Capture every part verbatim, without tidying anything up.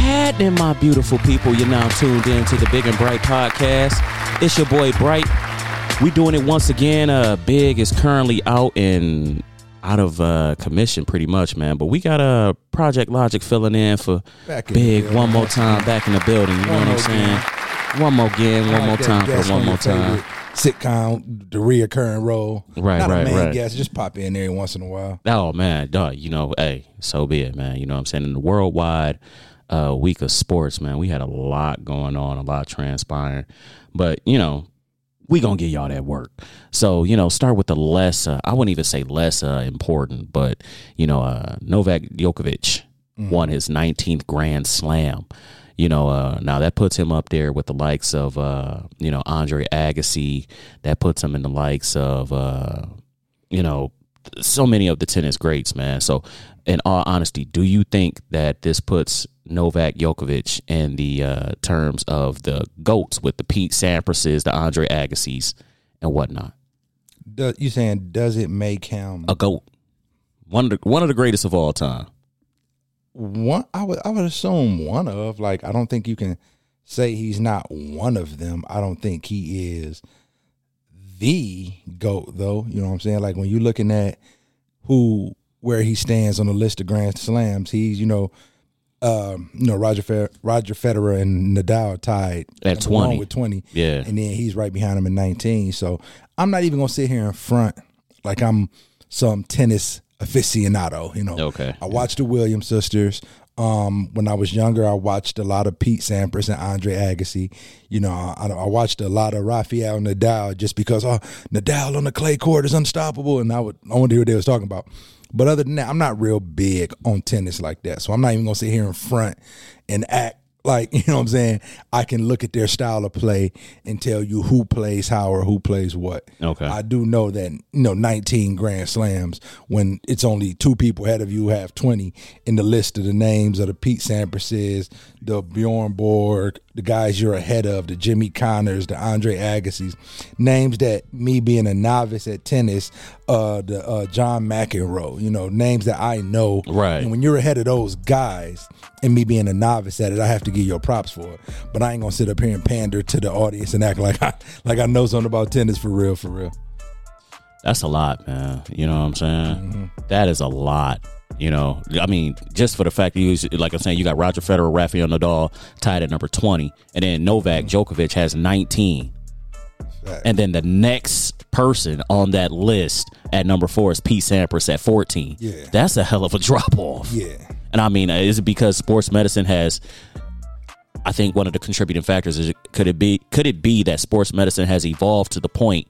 happening, my beautiful people? You're now tuned in to the Big and Bright podcast. It's your boy Bright. We doing it once again. Uh, Big is currently out in out of uh, commission, pretty much, man. But we got a uh, Project Logic filling in for in Big one more time, back in the building. You know what I'm saying? One more again, one more time for one more time. Sitcom, the reoccurring role. Right, Not right, a main right. guest, just pop in there once in a while. Oh, man, dog, you know, hey, so be it, man. You know what I'm saying? In the worldwide uh, week of sports, man, we had a lot going on, a lot transpiring. But, you know, we gonna get y'all that work. So, you know, start with the less, uh, I wouldn't even say less uh, important, but, you know, uh, Novak Djokovic mm. won his nineteenth Grand Slam. You know, uh, now that puts him up there with the likes of, uh, you know, Andre Agassi. That puts him in the likes of, uh, you know, so many of the tennis greats, man. So, in all honesty, do you think that this puts Novak Djokovic in the uh, terms of the GOATs with the Pete Samprases, the Andre Agassis, and whatnot? Do, you saying, does it make him a GOAT? One of the, one of the greatest of all time. One, I would, I would assume one of. Like, I don't think you can say he's not one of them. I don't think he is the GOAT, though. You know what I'm saying? Like, when you're looking at who, where he stands on the list of Grand Slams, he's, you know, um, you know, Roger Fe- Roger Federer and Nadal tied at twenty with twenty, yeah, and then he's right behind him at nineteen. So I'm not even gonna sit here in front like I'm some tennis aficionado, you know. Okay. I watched the Williams sisters. Um, when I was younger, I watched a lot of Pete Sampras and Andre Agassi. You know, I, I watched a lot of Rafael Nadal just because oh, Nadal on the clay court is unstoppable, and I would I wanted to hear what they was talking about. But other than that, I'm not real big on tennis like that, so I'm not even gonna sit here in front and act like, you know what I'm saying, I can look at their style of play and tell you who plays how or who plays what. Okay. I do know that, you know, nineteen Grand Slams, when it's only two people ahead of you who have twenty in the list of the names of the Pete Samprases, the Bjorn Borg, the guys you're ahead of, the Jimmy Connors, the Andre Agassi's, names that me being a novice at tennis, uh, the uh, John McEnroe, you know, names that I know. Right. And when you're ahead of those guys, and me being a novice at it, I have to give your props for it. But I ain't gonna sit up here and pander to the audience and act like I like I know something about tennis for real, for real. That's a lot, man. You know what I'm saying? Mm-hmm. That is a lot. You know, I mean, just for the fact that you, like I'm saying, you got Roger Federer, Rafael Nadal tied at number twenty, and then Novak mm-hmm. Djokovic has nineteen. Right. And then the next person on that list at number four is Pete Sampras at fourteen. Yeah. That's a hell of a drop off. Yeah. And I mean, is it because sports medicine has, I think one of the contributing factors is, could it be, could it be that sports medicine has evolved to the point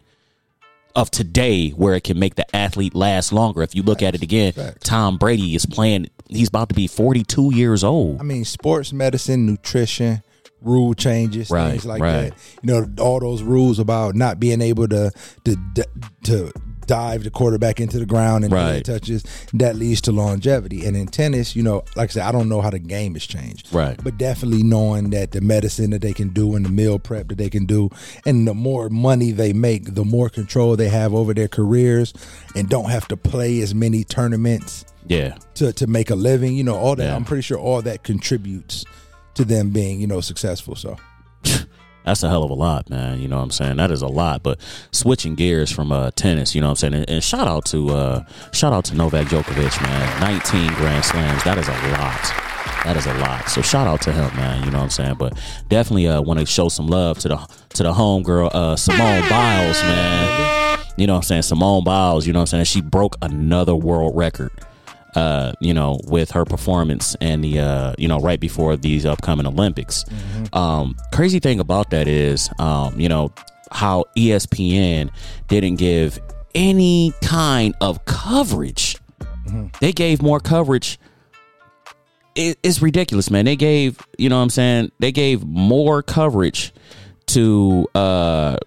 of today where it can make the athlete last longer? If you look Facts. At it again, Facts. Tom Brady is playing, he's about to be forty-two years old. I mean, sports medicine, nutrition, rule changes, right, things like right. that. You know, all those rules about not being able to to to dive the quarterback into the ground and right. touches, that leads to longevity. And in tennis, you know, like I said, I don't know how the game has changed. Right. But definitely knowing that the medicine that they can do and the meal prep that they can do, and the more money they make, the more control they have over their careers and don't have to play as many tournaments yeah. to, to make a living. You know, all that, yeah. I'm pretty sure all that contributes to them being, you know, successful. So that's a hell of a lot, man. You know what I'm saying? That is a lot. But switching gears from uh, tennis, you know what I'm saying? And, and shout out to uh, shout out to Novak Djokovic, man. nineteen Grand Slams. That is a lot. That is a lot. So shout out to him, man. You know what I'm saying? But definitely uh, want to show some love to the to the homegirl, uh, Simone Biles, man. You know what I'm saying? Simone Biles, you know what I'm saying? She broke another world record. Uh, you know, with her performance and the, uh, you know, right before these upcoming Olympics. Mm-hmm. Um, crazy thing about that is, um, you know, how E S P N didn't give any kind of coverage. Mm-hmm. They gave more coverage. It, it's ridiculous, man. They gave, you know what I'm saying? They gave more coverage to, uh,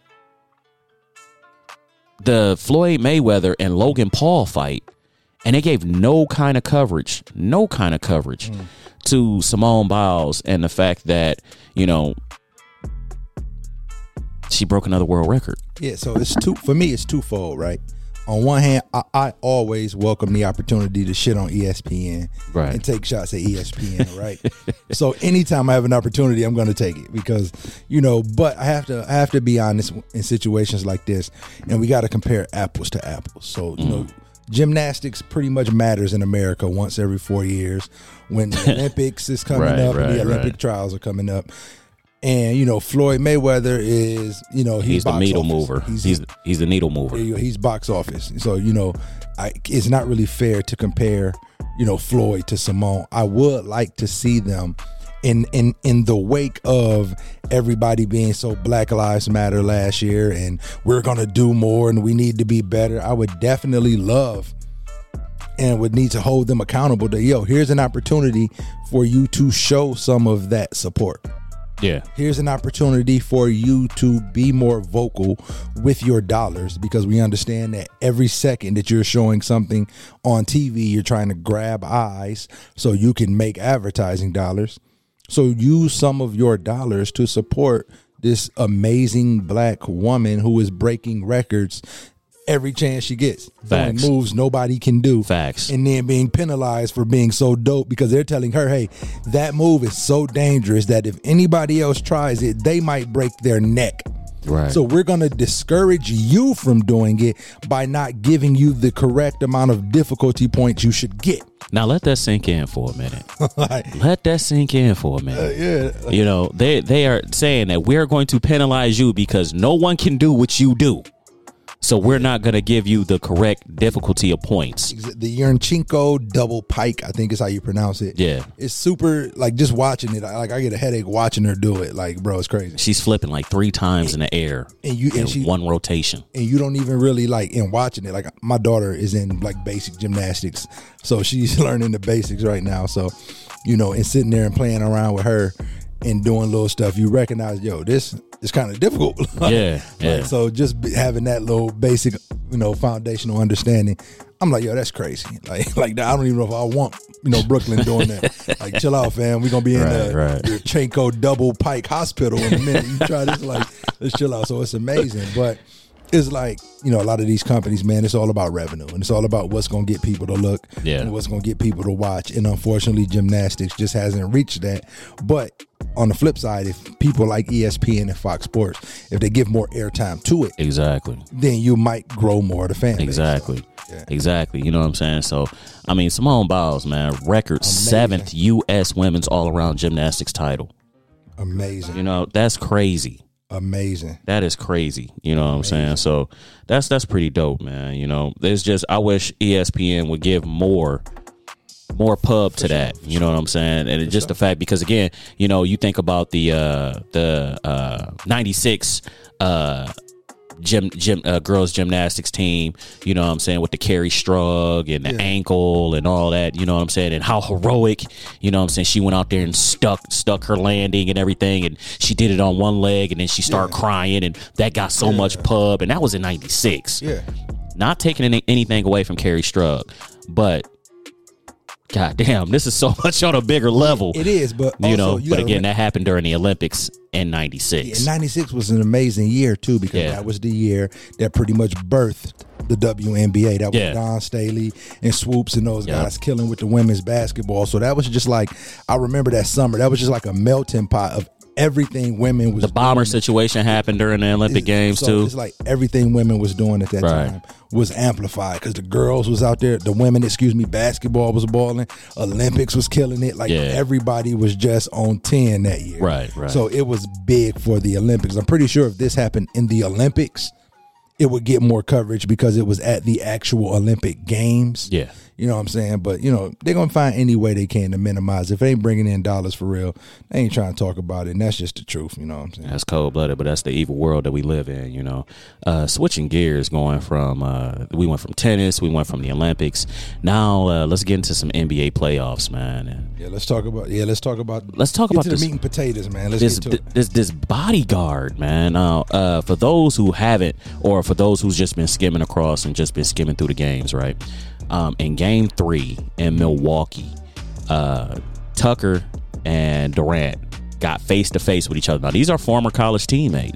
the Floyd Mayweather and Logan Paul fight. And they gave no kind of coverage, no kind of coverage mm. to Simone Biles and the fact that, you know, she broke another world record. Yeah, so it's two for me. It's twofold, right? on one hand, I, I always welcome the opportunity to shit on E S P N right. and take shots at E S P N, right? So anytime I have an opportunity, I'm going to take it because, you know, but I have to I have to be honest in situations like this, and we got to compare apples to apples. So, you mm. know, gymnastics pretty much matters in America once every four years when the Olympics is coming right, up right, and the Olympic right. trials are coming up. And, you know, Floyd Mayweather is, you know, he's, he's the needle office. mover. He's, he's he's the needle mover. He's box office. So, you know, I, it's not really fair to compare, you know, Floyd to Simone. I would like to see them in in in the wake of everybody being so Black Lives Matter last year and we're going to do more and we need to be better. I would definitely love and would need to hold them accountable to, yo, here's an opportunity for you to show some of that support. Yeah. Here's an opportunity for you to be more vocal with your dollars because we understand that every second that you're showing something on T V, you're trying to grab eyes so you can make advertising dollars. So use some of your dollars to support this amazing black woman who is breaking records every chance she gets, doing moves nobody can do. Facts. And then being penalized for being so dope because they're telling her, hey, that move is so dangerous that if anybody else tries it, they might break their neck. Right. So we're going to discourage you from doing it by not giving you the correct amount of difficulty points you should get. Now let that sink in for a minute. like, let that sink in for a minute. Uh, yeah. You know, they they are saying that we're going to penalize you because no one can do what you do. So we're not going to give you the correct difficulty of points. The Yurchenko double pike, I think is how you pronounce it. Yeah. It's super, like, just watching it, like, I get a headache watching her do it. Like, bro, it's crazy. She's flipping like three times and, in the air and you, in and she, one rotation. And you don't even really, like, in watching it, like, my daughter is in, like, basic gymnastics. So she's learning the basics right now. So, you know, and sitting there and playing around with her and doing little stuff, you recognize, yo, this is kind of difficult. Yeah, yeah. Like, so just be, having that little basic, you know, foundational understanding, I'm like, yo, that's crazy. Like, like I don't even know if I want, you know, Brooklyn doing that. Like, chill out, fam. We're gonna be in right, the right. Yurchenko double pike hospital in a minute. You try this, like, let's chill out. So it's amazing, but it's like, you know, a lot of these companies, man, it's all about revenue and it's all about what's going to get people to look yeah. and what's going to get people to watch. And unfortunately, gymnastics just hasn't reached that. But on the flip side, if people like E S P N and Fox Sports, if they give more airtime to it, exactly, then you might grow more of the fan base. Exactly. So, yeah. Exactly. You know what I'm saying? So, I mean, Simone Biles, man, record Amazing. seventh U S women's all-around gymnastics title. Amazing. You know, that's crazy. Amazing. That is crazy. You know what Amazing. I'm saying? So that's that's pretty dope, man. You know, there's just I wish E S P N would give more more pub to that. You know what I'm saying? And it's just the fact because again, you know, you think about the uh the uh ninety-six uh gym gym uh, girls gymnastics team, you know what I'm saying, with the Carrie Strug and the yeah. ankle and all that, you know what I'm saying, and how heroic, you know what I'm saying, she went out there and stuck stuck her landing and everything, and she did it on one leg and then she started yeah. crying, and that got so yeah. much pub, and that was in ninety-six. Yeah. Not taking any, anything away from Carrie Strug, but God damn, this is so much on a bigger level. It is, but also, you know, you but again, remember, that happened during the Olympics in ninety-six. Yeah, ninety-six was an amazing year too, because yeah. that was the year that pretty much birthed the W N B A. That was yeah. Don Staley and Swoops and those yep. guys killing with the women's basketball. So that was just like, I remember that summer. That was just like a melting pot of everything women was the bomber doing. situation happened during the Olympic it's, Games so too. It's like everything women was doing at that right. time was amplified because the girls was out there, the women, excuse me, basketball was balling, Olympics was killing it. Like yeah. everybody was just on ten that year. Right, right. So it was big for the Olympics. I'm pretty sure if this happened in the Olympics, it would get more coverage because it was at the actual Olympic Games. Yeah. You know what I'm saying? But, you know, they're going to find any way they can to minimize. If they ain't bringing in dollars for real, they ain't trying to talk about it. And that's just the truth. You know what I'm saying? That's cold-blooded, but that's the evil world that we live in, you know. Uh, switching gears, going from, uh, we went from tennis, we went from the Olympics. Now, uh, let's get into some N B A playoffs, man. Yeah, let's talk about, yeah, let's talk about, let's talk get about to this, the meat and potatoes, man. Let's this, get to it. This, this bodyguard, man. Now, uh, for those who haven't, or for those who's just been skimming across and just been skimming through the games, right? Um, in game three in Milwaukee, uh, Tucker and Durant got face to face with each other. Now, these are former college teammates.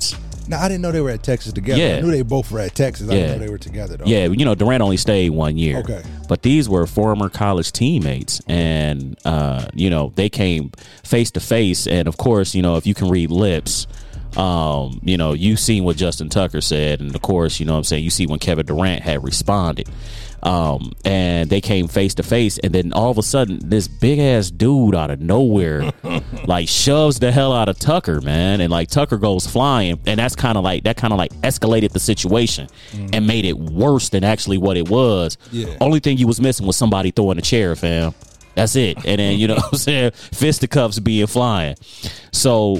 Now, I didn't know they were at Texas together. Yeah. I knew they both were at Texas. I Yeah. didn't know they were together, though. Yeah, you know, Durant only stayed one year. Okay. But these were former college teammates, and, uh, you know, they came face to face. And, of course, you know, if you can read lips, um, you know, you seen what Justin Tucker said. And, of course, you know what I'm saying, you see when Kevin Durant had responded. Um, and they came face to face, and then all of a sudden, this big ass dude out of nowhere, like shoves the hell out of Tucker, man, and like Tucker goes flying, and that's kind of like that kind of like escalated the situation mm. and made it worse than actually what it was. Yeah. Only thing you was missing was somebody throwing a chair, fam. That's it, and then you know what I'm saying, fisticuffs being flying. So.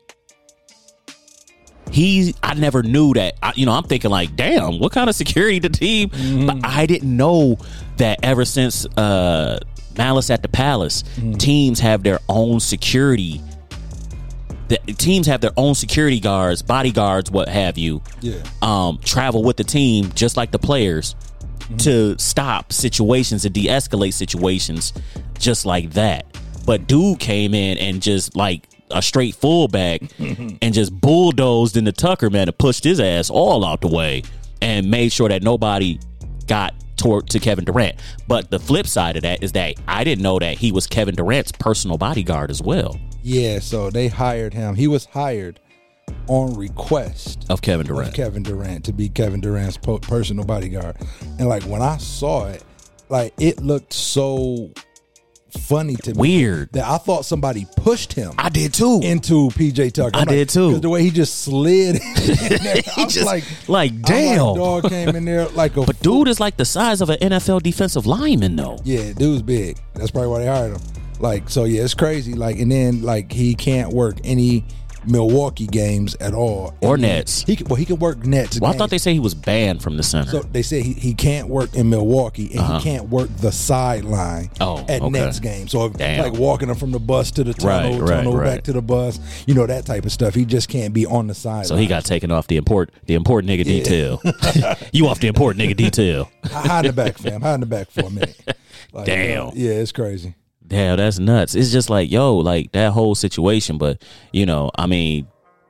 He, I never knew that. I, you know, I'm thinking like, damn, what kind of security the team? Mm-hmm. But I didn't know that ever since uh, Malice at the Palace, mm-hmm. teams have their own security. The teams have their own security guards, bodyguards, what have you. Yeah. Um, travel with the team just like the players mm-hmm. to stop situations and de-escalate situations just like that. But dude came in and just like. A straight fullback and just bulldozed into Tucker, man, and pushed his ass all out the way and made sure that nobody got toward to Kevin Durant. But the flip side of that is that I didn't know that he was Kevin Durant's personal bodyguard as well. Yeah, so they hired him. He was hired on request of Kevin Durant. Of Kevin Durant to be Kevin Durant's po- personal bodyguard. And like when I saw it, like it looked so funny to me. Weird. That I thought somebody pushed him. I did too. Into P J Tucker. I I'm did like, too. Because the way he just slid in there, I was just, like, like damn. Like, dog came in there like a. But dude is like the size of an N F L defensive lineman, though. Yeah, dude's big. That's probably why they hired him. Like, so yeah, it's crazy. Like, and then like he can't work any Milwaukee games at all, or and Nets. He can, well, he can work Nets. Well, games. I thought they say he was banned from the center. So they said he, he can't work in Milwaukee, and uh-huh. he can't work the sideline oh, at okay. Nets games. So Damn. like walking them from the bus to the tunnel, right, right, tunnel right. back to the bus, you know, that type of stuff. He just can't be on the sideline. So he got taken off the import the important nigga yeah. detail. You off the important nigga detail. Hide in the back, fam. Hide in the back for a minute. Like, Damn. Uh, yeah, it's crazy. Damn, that's nuts. It's just like, yo, like that whole situation. But, you know, I mean,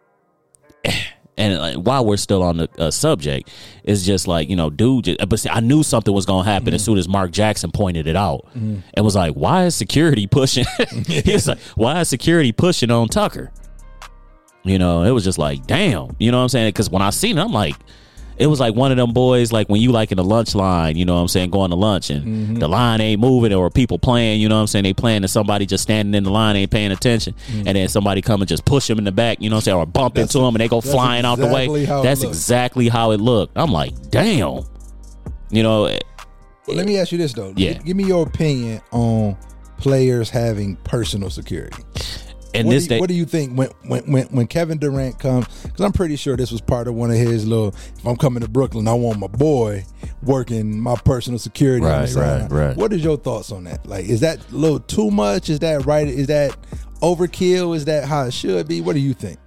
and like, while we're still on the uh, subject, it's just like, you know, dude, just, but see, I knew something was going to happen mm-hmm. as soon as Mark Jackson pointed it out mm-hmm. and was like, why is security pushing? He was like, why is security pushing on Tucker? You know, it was just like, damn, you know what I'm saying? Because when I seen it, I'm like, it was like one of them boys, like when you like in the lunch line, you know what I'm saying, going to lunch and mm-hmm. the line ain't moving or people playing, you know what I'm saying, they playing and somebody just standing in the line ain't paying attention mm-hmm. and then somebody come and just push them in the back, you know what I'm saying, or bump that's, into them and they go flying exactly out the way. That's exactly how it looked. I'm like, damn. You know. Well, let me ask you this, though. Yeah. Give me your opinion on players having personal security. And what, this do you, day, what do you think when when when, when Kevin Durant comes? Because I'm pretty sure this was part of one of his little. If I'm coming to Brooklyn, I want my boy working my personal security. Right, on the side. right, right. What is your thoughts on that? Like, is that a little too much? Is that right? Is that overkill? Is that how it should be? What do you think?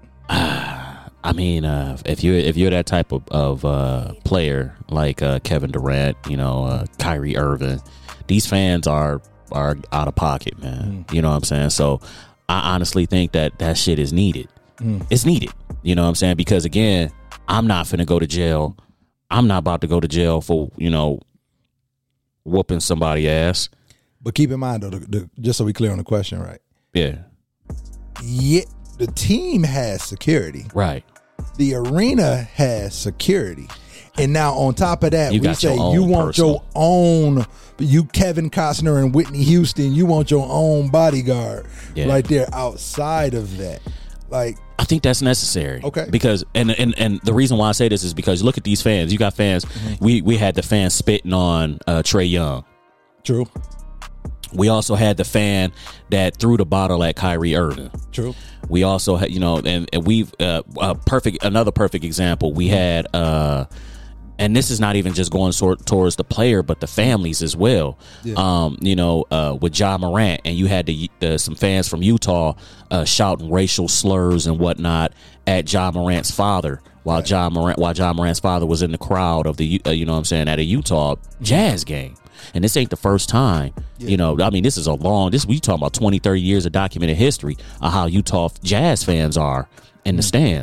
I mean, uh, if you're if you're that type of, of uh, player like uh, Kevin Durant, you know, uh, Kyrie Irving, these fans are are out of pocket, man. Mm. You know what I'm saying? So. I honestly think that that shit is needed. Mm. It's needed. You know what I'm saying? Because, again, I'm not finna go to jail. I'm not about to go to jail for, you know, whooping somebody's ass. But keep in mind, though, the, the, just so we clear on the question, right? Yeah. Yeah, the team has security. Right. The arena has security. And now on top of that, you we say you want personal. your own, you Kevin Costner and Whitney Houston, you want your own bodyguard yeah. right there outside of that. Like, I think that's necessary. Okay. Because, and, and, and the reason why I say this is because look at these fans. You got fans. Mm-hmm. We, we had the fans spitting on uh, Trae Young. True. We also had the fan that threw the bottle at Kyrie Irving. True. We also had, you know, and, and we've, uh, a perfect, another perfect example. We had, uh, and this is not even just going sort towards the player, but the families as well. Yeah. Um, you know, uh, with Ja Morant, and you had the, the some fans from Utah uh, shouting racial slurs and whatnot at Ja Morant's father, while right. Ja Morant, while Ja Morant's father was in the crowd of the, uh, you know what I'm saying, at a Utah Jazz game. And this ain't the first time, yeah. you know, I mean, this is a long, this we talking about twenty, thirty years of documented history of how Utah Jazz fans are in the stands.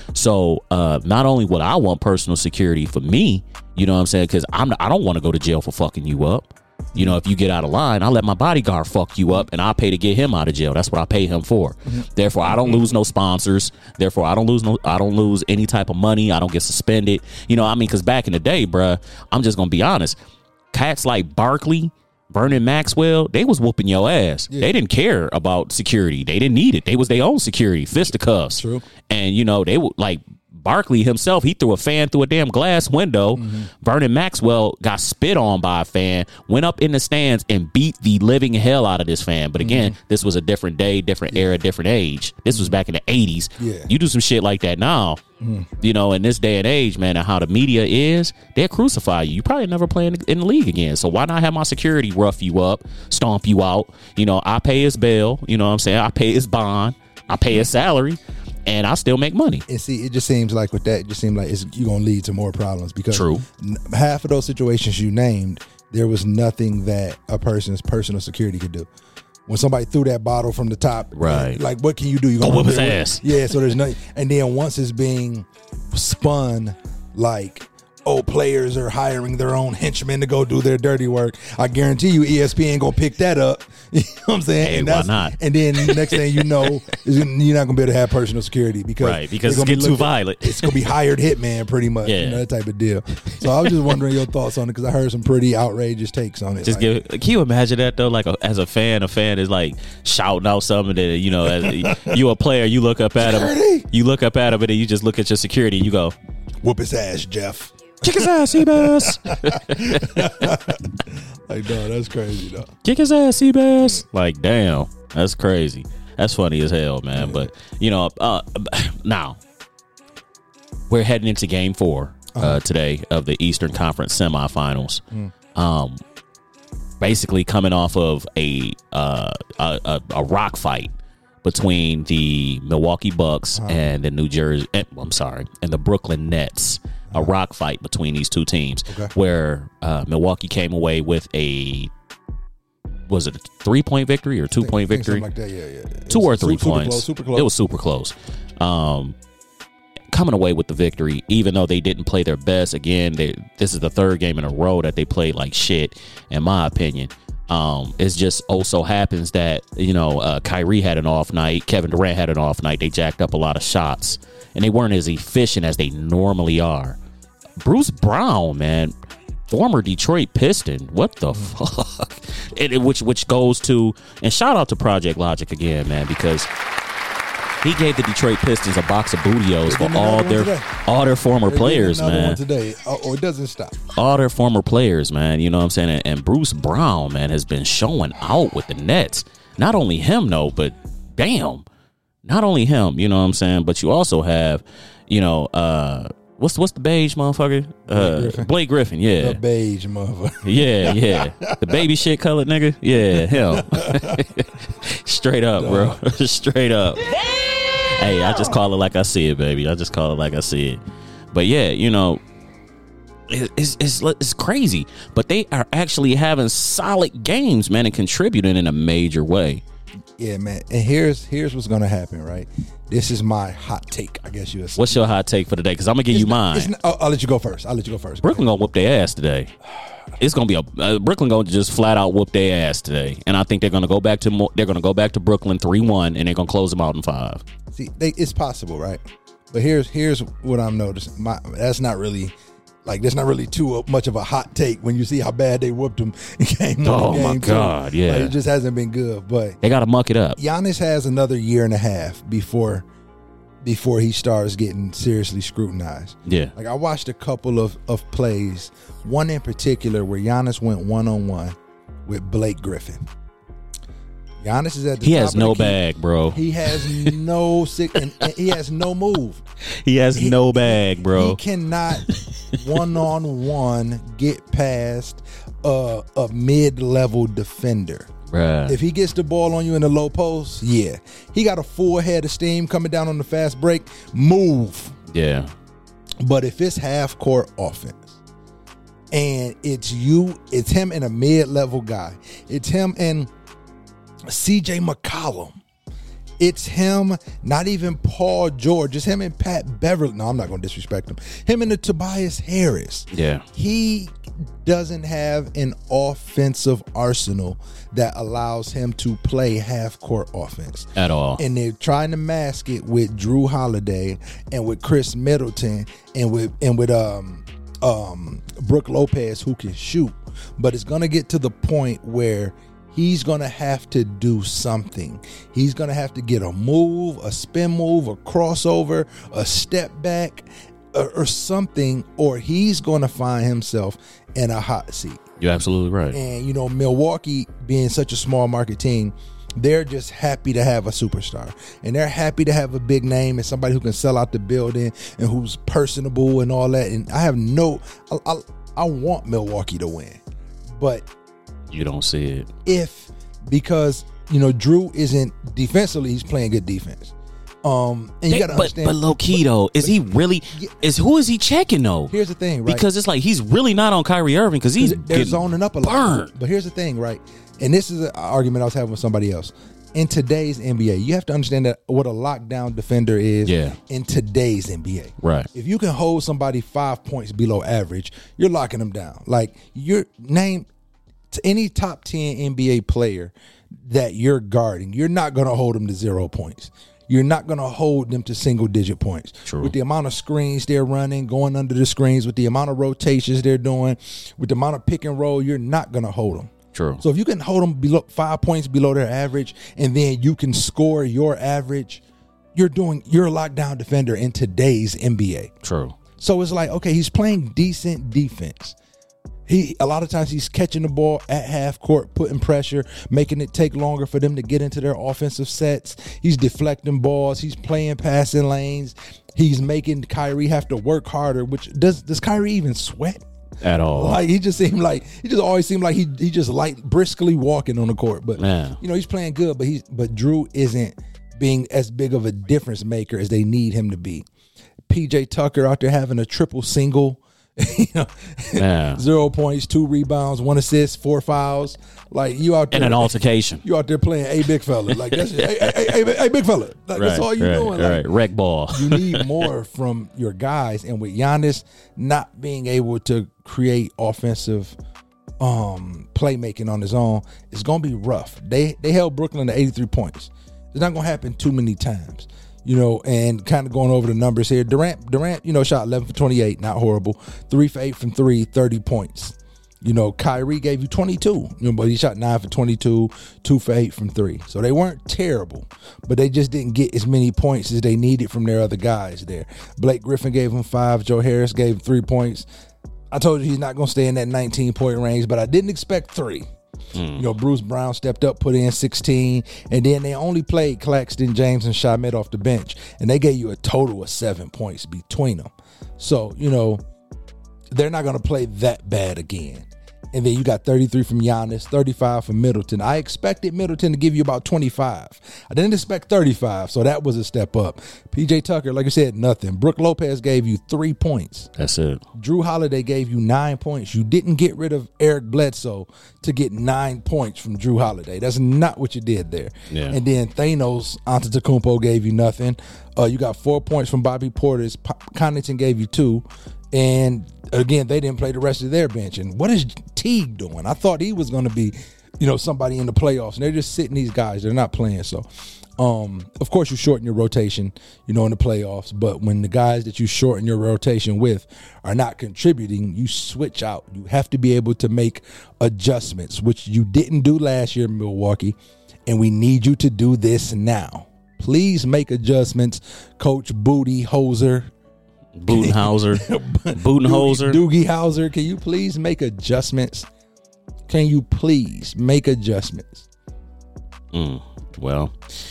So uh, not only would I want personal security for me, you know what I'm saying? Because I'm I don't want to go to jail for fucking you up. You know, if you get out of line, I'll let my bodyguard fuck you up and I'll pay to get him out of jail. That's what I pay him for. Mm-hmm. Therefore, I don't lose no sponsors. Therefore, I don't lose no, I don't lose any type of money. I don't get suspended. You know, I mean, because back in the day, bruh, I'm just going to be honest. Cats like Barkley, Vernon Maxwell, they was whooping your ass. Yeah. They didn't care about security. They didn't need it. They was their own security, fisticuffs. True. And, you know, they would like Barkley himself, he threw a fan through a damn glass window. Mm-hmm. Vernon Maxwell got spit on by a fan, went up in the stands and beat the living hell out of this fan. But again, mm-hmm. this was a different day, different yeah. era, different age. This was back in the eighties. Yeah. You do some shit like that now, mm-hmm. you know, in this day and age, man, and how the media is, they'll crucify you. You probably never play in the, in the league again. So why not have my security rough you up, stomp you out? You know, I pay his bail. You know what I'm saying? I pay his bond. I pay his salary. And I still make money. And see, it just seems like with that, it just seems like it's, you're going to lead to more problems because True. half of those situations you named, there was nothing that a person's personal security could do. When somebody threw that bottle from the top, right? Like, what can you do? You gonna whip his ass? Yeah. So there's nothing. And then once it's being spun, like, oh, players are hiring their own henchmen to go do their dirty work, I guarantee you E S P N ain't gonna pick that up. You know what I'm saying? Hey, and why not? And then the next thing you know, is you're not gonna be able to have personal security because right because it's getting too violent. It's gonna be hired hitman, pretty much. Yeah. You know, that type of deal. So I was just wondering your thoughts on it because I heard some pretty outrageous takes on it. Just like, give. Can you imagine that though? Like a, as a fan, a fan is like shouting out something that you know. As you a player, you look up at him. You look up at him, and then you just look at your security, and you go, "Whoop his ass, Jeff." Kick his ass, Seabass. Like, no, that's crazy, though. Kick his ass, Seabass. Like, damn, that's crazy. That's funny as hell, man. Yeah. But, you know, uh, now, we're heading into game four uh, uh-huh. today of the Eastern Conference semifinals. Mm. Um, basically coming off of a, uh, a, a, a rock fight between the Milwaukee Bucks uh-huh. and the New Jersey, I'm sorry, and the Brooklyn Nets. A rock fight between these two teams, okay. where uh, Milwaukee came away with a was it a three point victory or two think, point victory? Like that. Yeah, yeah. yeah. Two or three super points. Close, super close. It was super close. Um, coming away with the victory, even though they didn't play their best. Again, they, this is the third game in a row that they played like shit, in my opinion. Um, it just also happens that, you know, uh, Kyrie had an off night. Kevin Durant had an off night. They jacked up a lot of shots, and they weren't as efficient as they normally are. Bruce Brown, man, former Detroit Piston. What the fuck? It, it, which which goes to, and shout out to Project Logic again, man, because he gave the Detroit Pistons a box of bootios for all their today. all their former they players, man. One today, oh, it doesn't stop. All their former players, man. You know what I'm saying? And, and Bruce Brown, man, has been showing out with the Nets. Not only him, though, but damn, not only him. You know what I'm saying? But you also have, you know, uh. What's what's the beige motherfucker? Uh, Blake Griffin. Blake Griffin, yeah. The beige motherfucker. Yeah, yeah. The baby shit colored nigga. Yeah, him. Straight up, bro. Straight up. Damn! Hey, I just call it like I see it, baby. I just call it like I see it. But yeah, you know, it, it's it's it's crazy. But they are actually having solid games, man, and contributing in a major way. Yeah, man. And here's here's what's gonna happen, right? This is my hot take, I guess you would say. What's your hot take for today? Because I'm gonna give it's you not, mine. Not, I'll, I'll let you go first. I'll let you go first. Go Brooklyn ahead. Gonna whoop their ass today. It's gonna be a uh, Brooklyn gonna just flat out whoop their ass today, and I think they're gonna go back to more, they're gonna go back to Brooklyn three one, and they're gonna close them out in five. See, they, it's possible, right? But here's here's what I'm noticing. My that's not really. Like, that's not really too much of a hot take when you see how bad they whooped them in game one. Oh, my God, two. yeah. Like, it just hasn't been good. But they got to muck it up. Giannis has another year and a half before before he starts getting seriously scrutinized. Yeah. Like, I watched a couple of, of plays, one in particular where Giannis went one-on-one with Blake Griffin. Giannis is at the he top has of no the key. bag, bro. He has no sick, and, and he has no move. He has he, no bag, bro. He cannot one-on-one get past uh, a mid-level defender. Bruh. If he gets the ball on you in the low post, yeah. He got a full head of steam coming down on the fast break. Move. Yeah. But if it's half-court offense, and it's you, it's him and a mid-level guy. It's him and C J McCollum. It's him, not even Paul George. It's him and Pat Beverly. No, I'm not going to disrespect him. Him and the Tobias Harris. Yeah. He doesn't have an offensive arsenal that allows him to play half-court offense. At all. And they're trying to mask it with Drew Holiday and with Chris Middleton and with and with um um Brook Lopez, who can shoot. But it's going to get to the point where he's going to have to do something. He's going to have to get a move, a spin move, a crossover, a step back, or, or something, or he's going to find himself in a hot seat. You're absolutely right. And, you know, Milwaukee being such a small market team, they're just happy to have a superstar. And they're happy to have a big name and somebody who can sell out the building and who's personable and all that. And I have no, I, I, I want Milwaukee to win. But you don't see it. If, because, you know, Drew isn't defensively, he's playing good defense. Um, and you got to understand. But low key though, is he really? Is who is he checking though? Here's the thing, right? Because it's like he's really not on Kyrie Irving because he's they're zoning up a lot. Burned. But here's the thing, right? And this is an argument I was having with somebody else. In today's N B A, you have to understand that what a lockdown defender is. Yeah. In today's N B A, right? If you can hold somebody five points below average, you're locking them down. Like your name. To any top ten N B A player that you're guarding, you're not going to hold them to zero points. You're not going to hold them to single digit points. True. With the amount of screens they're running, going under the screens, with the amount of rotations they're doing, with the amount of pick and roll, you're not going to hold them. True. So if you can hold them below five points below their average, and then you can score your average, you're doing you're a lockdown defender in today's N B A. True. So it's like, okay, he's playing decent defense. He a lot of times he's catching the ball at half court, putting pressure, making it take longer for them to get into their offensive sets. He's deflecting balls. He's playing passing lanes. He's making Kyrie have to work harder. Which does does Kyrie even sweat at all? Like he just seemed like he just always seemed like he he just light briskly walking on the court. But Man. you know he's playing good. But he's but Drew isn't being as big of a difference maker as they need him to be. P J Tucker out there having a triple single. you know, yeah. zero points, two rebounds, one assist, four fouls. Like you out there, and an altercation. You out there playing a big fella, like that's hey, hey, hey, hey, big fella. Like, right, that's all you right, doing. Right, like, wreck ball. You need more from your guys, and with Giannis not being able to create offensive um, playmaking on his own, it's gonna be rough. They they held Brooklyn to eighty-three points. It's not gonna happen too many times. You know, and kind of going over the numbers here. Durant, Durant, you know, shot eleven for twenty-eight, not horrible. Three for eight from three, thirty points. You know, Kyrie gave you twenty-two, you know, but he shot nine for twenty-two, two for eight from three. So they weren't terrible, but they just didn't get as many points as they needed from their other guys there. Blake Griffin gave him five. Joe Harris gave three points. I told you he's not going to stay in that nineteen-point range, but I didn't expect three. Mm. You know, Bruce Brown stepped up, put in sixteen, and then they only played Claxton, James, and Shamet off the bench, and they gave you a total of seven points between them. So, you know, they're not going to play that bad again. And then you got thirty-three from Giannis, thirty-five from Middleton. I expected Middleton to give you about twenty-five. I didn't expect thirty-five, so that was a step up. P J Tucker, like I said, nothing. Brook Lopez gave you three points. That's it. Drew Holiday gave you nine points. You didn't get rid of Eric Bledsoe to get nine points from Drew Holiday. That's not what you did there. Yeah. And then Thanos Antetokounmpo gave you nothing. Uh, you got four points from Bobby Portis. P- Connaughton gave you two. And again, they didn't play the rest of their bench. And what is Teague doing? I thought he was going to be, you know, somebody in the playoffs. And they're just sitting these guys. They're not playing. So, um, of course, you shorten your rotation, you know, in the playoffs. But when the guys that you shorten your rotation with are not contributing, you switch out. You have to be able to make adjustments, which you didn't do last year in Milwaukee. And we need you to do this now. Please make adjustments, Coach Booty Hoser. Budenhauser, Budenholzer, Doogie Howser, can you please make adjustments? Can you please make adjustments? Mm, well,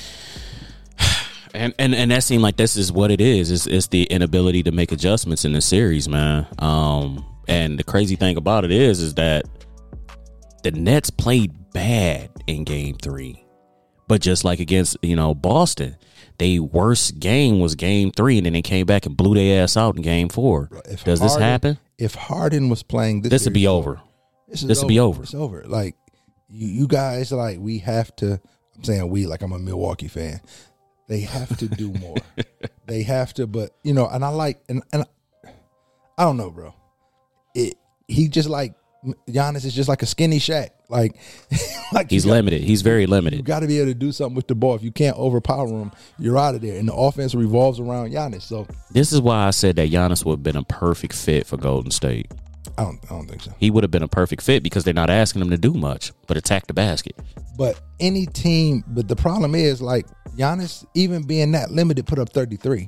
and, and and that seemed like this is what it is. It's, it's the inability to make adjustments in the series, man. Um, and the crazy thing about it is, is that the Nets played bad in Game Three, but just like against you know Boston. Their worst game was Game Three, and then they came back and blew their ass out in Game Four. If Does Harden, this happen? If Harden was playing this, this would be over. This, this would be over. It's over. Like you, you guys, like we have to. I'm saying we, like I'm a Milwaukee fan. They have to do more. They have to, but you know, and I like, and and I don't know, bro. It he just like Giannis is just like a skinny Shaq. Like, like he's got, limited. He's very you limited. You got to be able to do something with the ball. If you can't overpower him, you're out of there. And the offense revolves around Giannis. So this is why I said that Giannis would have been a perfect fit for Golden State. I don't, I don't think so. He would have been a perfect fit because they're not asking him to do much but attack the basket. But any team, but the problem is like Giannis, even being that limited, put up thirty-three.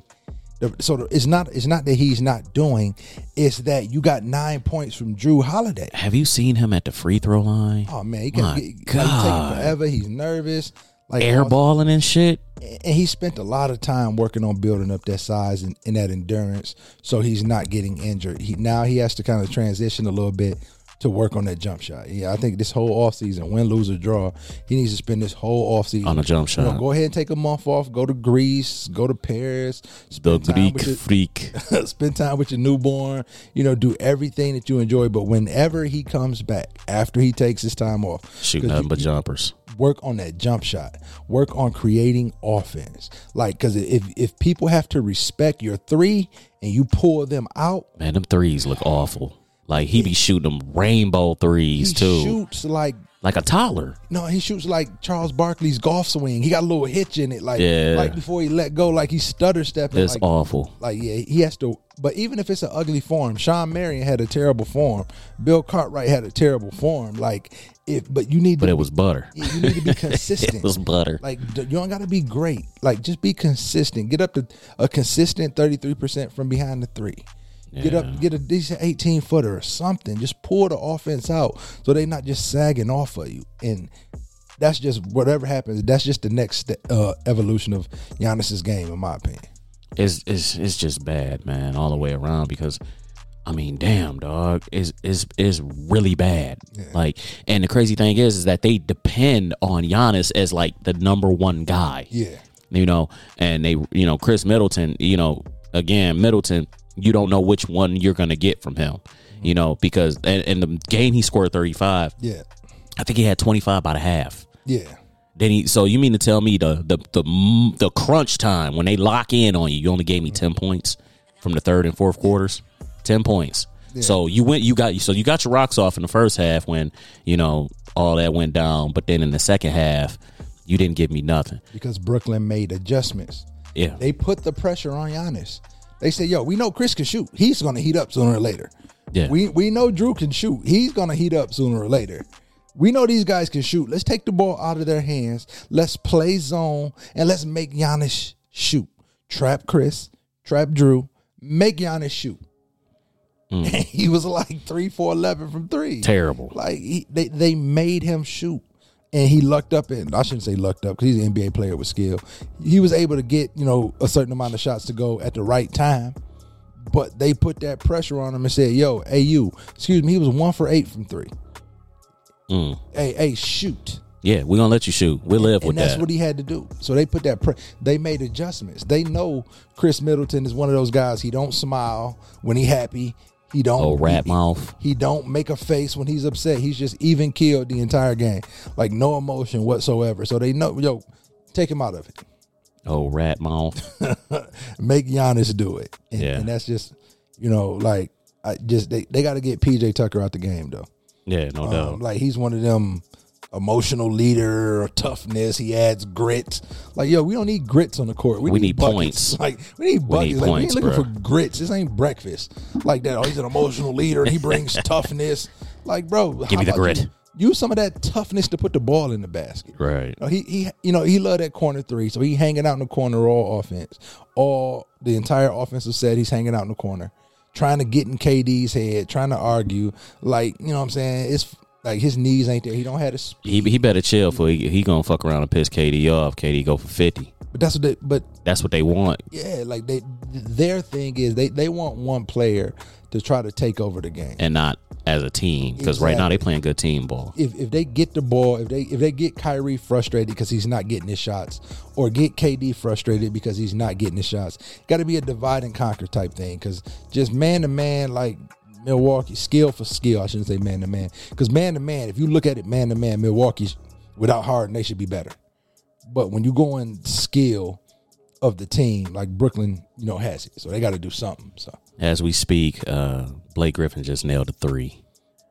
So it's not it's not that he's not doing, it's that you got nine points from Drew Holiday. Have you seen him at the free throw line? Oh man, he can My get, God. like, he's taking forever. He's nervous, like airballing and shit. And he spent a lot of time working on building up that size and, and that endurance, so he's not getting injured. He now he has to kind of transition a little bit to work on that jump shot. Yeah, I think this whole offseason, win, lose, or draw, he needs to spend this whole offseason on a jump shot. You know, go ahead and take a month off. Go to Greece. Go to Paris. The Greek your, freak. Spend time with your newborn. You know, do everything that you enjoy. But whenever he comes back, after he takes his time off, shoot nothing you, but jumpers. Work on that jump shot. Work on creating offense. Like, because if if people have to respect your three and you pull them out, man, them threes look awful. Like, he be shooting them rainbow threes, he too. He shoots like... Like a toddler. No, he shoots like Charles Barkley's golf swing. He got a little hitch in it. Like, yeah. like before he let go, like he stutter stepping. It's like, awful. Like, yeah, he has to... But even if it's an ugly form, Sean Marion had a terrible form. Bill Cartwright had a terrible form. Like, if but you need to... But it was butter. Yeah, you need to be consistent. It was butter. Like, you don't got to be great. Like, just be consistent. Get up to a consistent thirty-three percent from behind the three. Yeah. Get up, get a decent eighteen footer or something. Just pull the offense out so they're not just sagging off of you. And that's just whatever happens. That's just the next uh, evolution of Giannis's game, in my opinion. It's it's it's just bad, man, all the way around. Because I mean, damn, dog, is is is really bad. Yeah. Like, and the crazy thing is, is that they depend on Giannis as like the number one guy. Yeah, you know, and they, you know, Chris Middleton, you know, again, Middleton. You don't know which one you're going to get from him, you know, because in, in the game he scored thirty-five. Yeah. I think he had twenty-five by the half. Yeah. Then he, so you mean to tell me the, the, the, the crunch time when they lock in on you, you only gave me ten points from the third and fourth quarters, ten points. Yeah. So you went, you got, so you got your rocks off in the first half when, you know, all that went down. But then in the second half, you didn't give me nothing. Because Brooklyn made adjustments. Yeah. They put the pressure on Giannis. They say, yo, we know Chris can shoot. He's going to heat up sooner or later. Yeah. We we know Drew can shoot. He's going to heat up sooner or later. We know these guys can shoot. Let's take the ball out of their hands. Let's play zone, and let's make Giannis shoot. Trap Chris, trap Drew, make Giannis shoot. Mm. And he was like three, four, eleven from three. Terrible. Like, he, they, they made him shoot. And he lucked up in, I shouldn't say lucked up because he's an N B A player with skill. He was able to get, you know, a certain amount of shots to go at the right time. But they put that pressure on him and said, yo, hey, you, excuse me, he was one for eight from three. Mm. Hey, hey, shoot. Yeah, we're going to let you shoot. We'll live and with that. And that's that. what he had to do. So they put that, pre- they made adjustments. They know Chris Middleton is one of those guys, he don't smile when he happy. He don't oh rat he, mouth. He don't make a face when he's upset. He's just even keeled the entire game, like no emotion whatsoever. So they know, yo, take him out of it. Oh rat mouth. Make Giannis do it. And, yeah, and that's just, you know, like I just they, they got to get P J Tucker out the game though. Yeah, no um, doubt. Like he's one of them emotional leader or toughness. He adds grit. Like, yo, we don't need grits on the court. We, we need, need buckets. points. Like we need buckets. We need like, points, we ain't looking bro. for grits. This ain't breakfast. Like that. Oh, he's an emotional leader and he brings toughness. Like, bro, give me the grit. You, use some of that toughness to put the ball in the basket. Right. You know, he he you know, he loved that corner three. So he hanging out in the corner all offense. All the entire offensive set, he's hanging out in the corner. Trying to get in K D's head, trying to argue. Like, you know what I'm saying? It's like his knees ain't there. He don't have the speed. He he better chill for he, he gonna fuck around and piss K D off. K D go for fifty. But that's what they but that's what they want. Yeah, like they their thing is they, they want one player to try to take over the game. And not as a team. Because exactly. right now they playing good team ball. If if they get the ball, if they if they get Kyrie frustrated because he's not getting his shots, or get K D frustrated because he's not getting his shots, got to be a divide and conquer type thing. Because just man to man, like Milwaukee, skill for skill, I shouldn't say man to man. Because man to man, if you look at it man to man, Milwaukee's without Harden, they should be better. But when you go in skill, of the team like Brooklyn, you know, has it. So they got to do something. So as we speak, uh, Blake Griffin just nailed a three.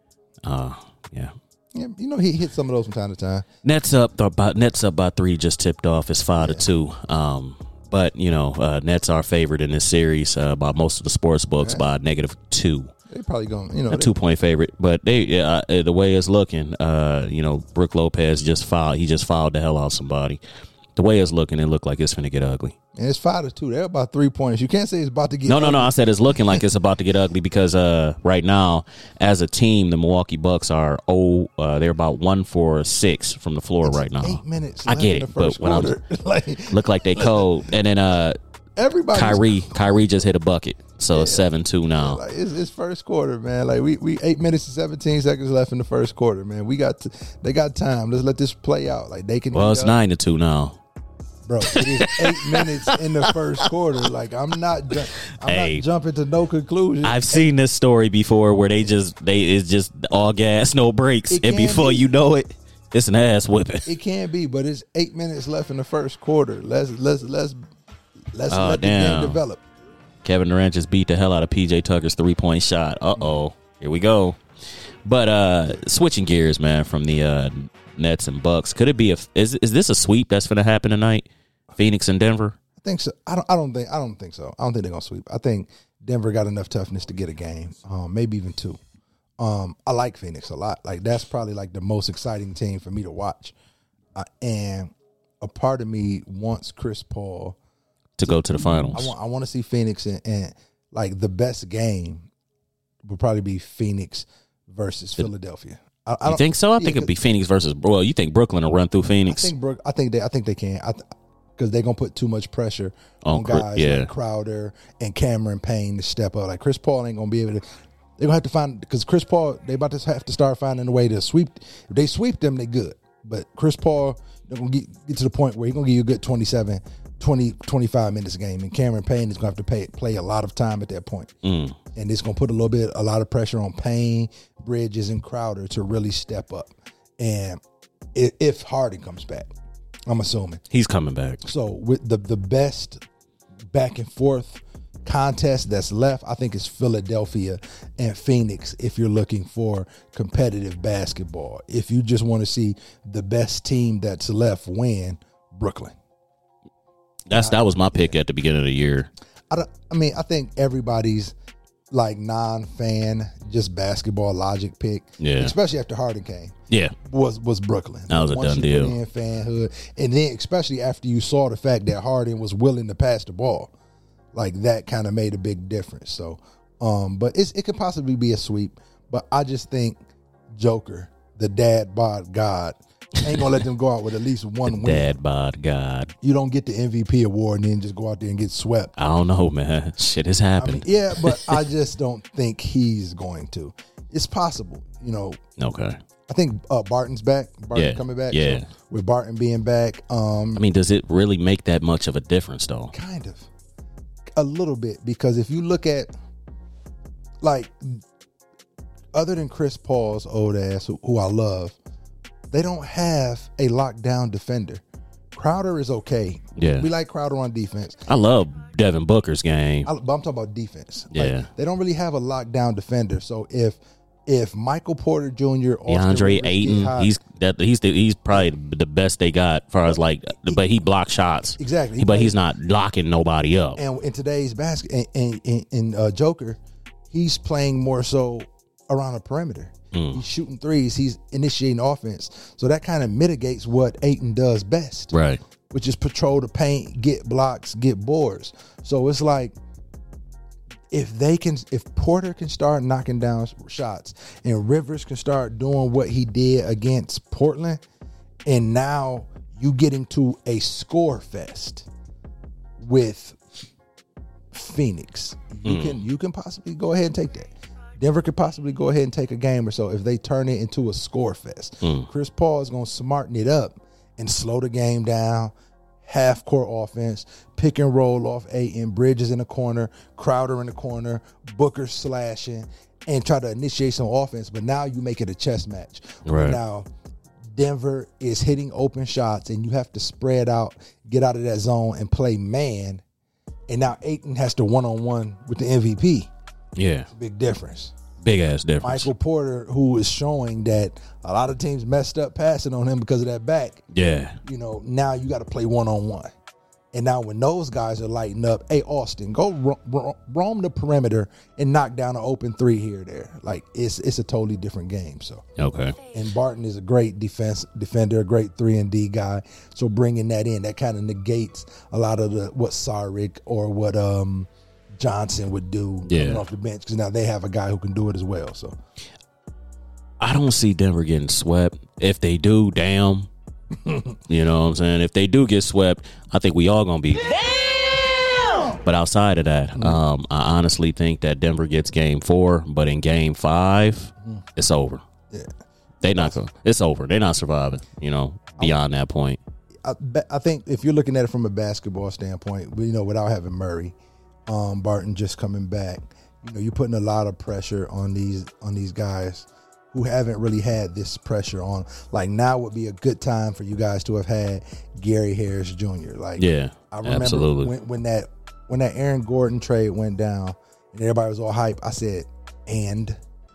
Uh, yeah. Yeah, you know, he hit some of those from time to time. Nets up about Nets up by three, just tipped off. It's five yeah. to two. Um, but you know, uh, Nets are favored in this series uh, by most of the sports books right. by negative two. They probably going, you know, a two point favorite, but they yeah, uh, the way it's looking, uh, you know, Brook Lopez just fouled. He just fouled the hell out of somebody. The way it's looking, it looked like it's finna get ugly. And it's five to two. They're about three points. You can't say it's about to get no, ugly. no, no. I said it's looking like it's about to get ugly because uh, right now, as a team, the Milwaukee Bucks are oh, uh, they're about one for six from the floor it's right now. Eight minutes. I Left get in it, the first but when quarter. I'm like, look like they cold, and then uh, everybody, Kyrie, Kyrie just hit a bucket, so yeah. it's seven two now. Yeah, like it's, it's first quarter, man. Like we, we eight minutes and seventeen seconds left in the first quarter, man. We got to, they got time. Let's let this play out. Like they can. Well, it's up. nine to two now. Bro, it is eight minutes in the first quarter. Like I'm not, ju- I'm hey, not jumping to no conclusion. I've seen this story before where they just they it's just all gas, no brakes, It and can before be. you know it, it's an ass whipping. It can be, but it's eight minutes left in the first quarter. Let's let's let's let's Oh, let the damn. game develop. Kevin Durant just beat the hell out of P J Tucker's three point shot. Uh oh, here we go. But uh, switching gears, man, from the uh, Nets and Bucks, could it be a is is this a sweep that's going to happen tonight? Phoenix and Denver. I think so. I don't. I don't think. I don't think so. I don't think they're gonna sweep. I think Denver got enough toughness to get a game, um, maybe even two. Um, I like Phoenix a lot. Like that's probably like the most exciting team for me to watch. Uh, and a part of me wants Chris Paul to, to go to the finals. I want. I want to see Phoenix and, and like the best game would probably be Phoenix versus the, Philadelphia. I, I you think so? I yeah, think it'd be Phoenix versus. Well, you think Brooklyn will run through Phoenix? I think. Brook, I think they. I think they can. I, Because they're going to put too much pressure on, on guys yeah. like Crowder and Cameron Payne to step up. Like Chris Paul ain't going to be able to. They're going to have to find, because Chris Paul, they about to have to start finding a way to sweep. If they sweep them, they good. But Chris Paul, they're going to get, get to the point where he's going to give you a good twenty-seven, twenty, twenty-five minutes a game. And Cameron Payne is going to have to pay, play a lot of time at that point. Mm. And it's going to put a little bit, a lot of pressure on Payne, Bridges, and Crowder to really step up. And if, if Harden comes back, I'm assuming he's coming back. So with the the best back and forth contest that's left, I think it's Philadelphia and Phoenix. If you're looking for competitive basketball, if you just want to see the best team that's left win, Brooklyn. That's that was my pick yeah. at the beginning of the year. I don't, I mean, I think everybody's like non-fan, just basketball logic pick. Yeah. Especially after Harden came. Yeah. Was was Brooklyn. That was a Once done you deal. Put in fanhood, and then especially after you saw the fact that Harden was willing to pass the ball, like that kind of made a big difference. So, um, but it's, it could possibly be a sweep. But I just think Joker, the dad bod god, ain't gonna let them go out with at least one the win. Dad bod god. You don't get the M V P award and then just go out there and get swept. I don't know, man. Shit has happened. I mean, yeah, but I just don't think he's going to. It's possible, you know. Okay. I think uh, Barton's back. Barton Yeah, coming back. yeah. So with Barton being back, um, I mean, does it really make that much of a difference, though? kind of a little bit, because if you look at like other than Chris Paul's old ass, who, who I love, they don't have a lockdown defender. Crowder is okay. Yeah. We like Crowder on defense. I love Devin Booker's game. I, but I'm talking about defense. Yeah. Like, they don't really have a lockdown defender. So if if Michael Porter Junior, DeAndre Ayton, hot, he's that he's the, he's probably the best they got as far as like, but he blocks shots. Exactly. He, but he's not locking nobody up. And in today's basket, and in, in, in uh, Joker, he's playing more so around the perimeter. Mm. He's shooting threes. He's initiating offense. So that kind of mitigates what Ayton does best. Right. Which is patrol the paint, get blocks, get boards. So it's like, if they can, if Porter can start knocking down shots and Rivers can start doing what he did against Portland, and now you get into a score fest with Phoenix, you mm. can you can possibly go ahead and take that. Denver could possibly go ahead and take a game or so if they turn it into a score fest. Mm. Chris Paul is going to smarten it up and slow the game down. Half court offense, pick and roll off Ayton, Bridges in the corner, Crowder in the corner, Booker slashing, and try to initiate some offense. But now you make it a chess match. Right. Now Denver is hitting open shots, and you have to spread out, get out of that zone, and play man. And now Ayton has to one-on-one with the M V P. Yeah. Big difference. Big ass difference. Michael Porter, who is showing that a lot of teams messed up passing on him because of that back. Yeah. You know, now you got to play one-on-one. And now when those guys are lighting up, hey, Austin, go ro- ro- roam the perimeter and knock down an open three here or there. Like, it's it's a totally different game. So okay. And Barton is a great defense defender, a great three and D guy. So bringing that in, that kind of negates a lot of the what Saric or what um, Johnson would do yeah. coming off the bench, because now they have a guy who can do it as well. So I don't see Denver getting swept. If they do, damn. You know what I'm saying? If they do get swept, I think we all gonna be. Damn! But outside of that, mm-hmm. um, I honestly think that Denver gets game four, but in game five, mm-hmm. it's over. Yeah, they not gonna. It's over. They're not surviving. You know, beyond that point. I, I think if you're looking at it from a basketball standpoint, you know, without having Murray, um, Barton just coming back, you know, you're putting a lot of pressure on these on these guys who haven't really had this pressure on. Like, now would be a good time for you guys to have had Gary Harris Junior Like, yeah, I remember absolutely. When, when that when that Aaron Gordon trade went down and everybody was all hype, I said, and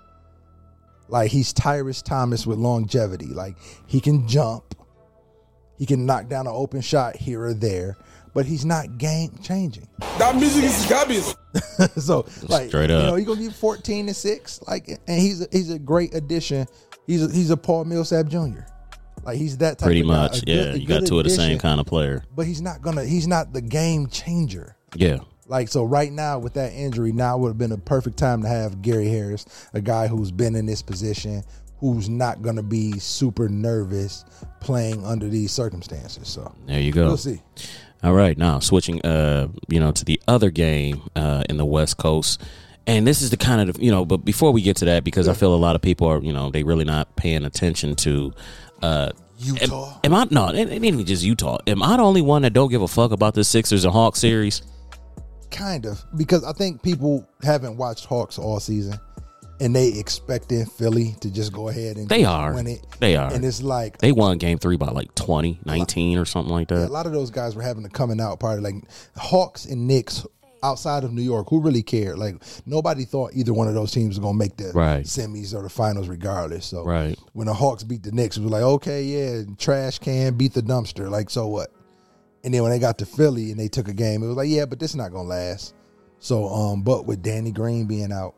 like, he's Tyrese Thomas with longevity. Like, he can jump, he can knock down an open shot here or there, but he's not game changing. That music is garbage. So, like, straight up, you know, he's gonna give fourteen and six, like, and he's a, he's a great addition. He's a, he's a Paul Millsap Junior Like, he's that type pretty of much. Guy. Yeah, good, you got two of the same kind of player, but he's not gonna. He's not the game changer. Yeah. Like, so right now with that injury, now would have been a perfect time to have Gary Harris, a guy who's been in this position, who's not going to be super nervous playing under these circumstances. So there you go. We'll see. All right, now switching, uh, you know, to the other game uh, in the West Coast, and this is the kind of, you know, but before we get to that, because yeah. I feel a lot of people are, you know, they really not paying attention to uh, Utah. Am, am I no? It ain't even just Utah. Am I the only one that don't give a fuck about the Sixers and Hawks series? Kind of, because I think people haven't watched Hawks all season, and they expecting Philly to just go ahead and they are win it. They are, and it's like they won Game Three by like twenty, nineteen or something like that. Yeah, a lot of those guys were having a coming out party. Like Hawks and Knicks outside of New York, who really cared? Like, nobody thought either one of those teams was gonna make the right. semis or the finals, regardless. So right. when the Hawks beat the Knicks, it was like, okay, yeah, trash can beat the dumpster. Like, so what? And then when they got to Philly and they took a game, it was like, yeah, but this is not gonna last. So, um, but with Danny Green being out,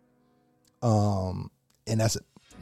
um, and that's a,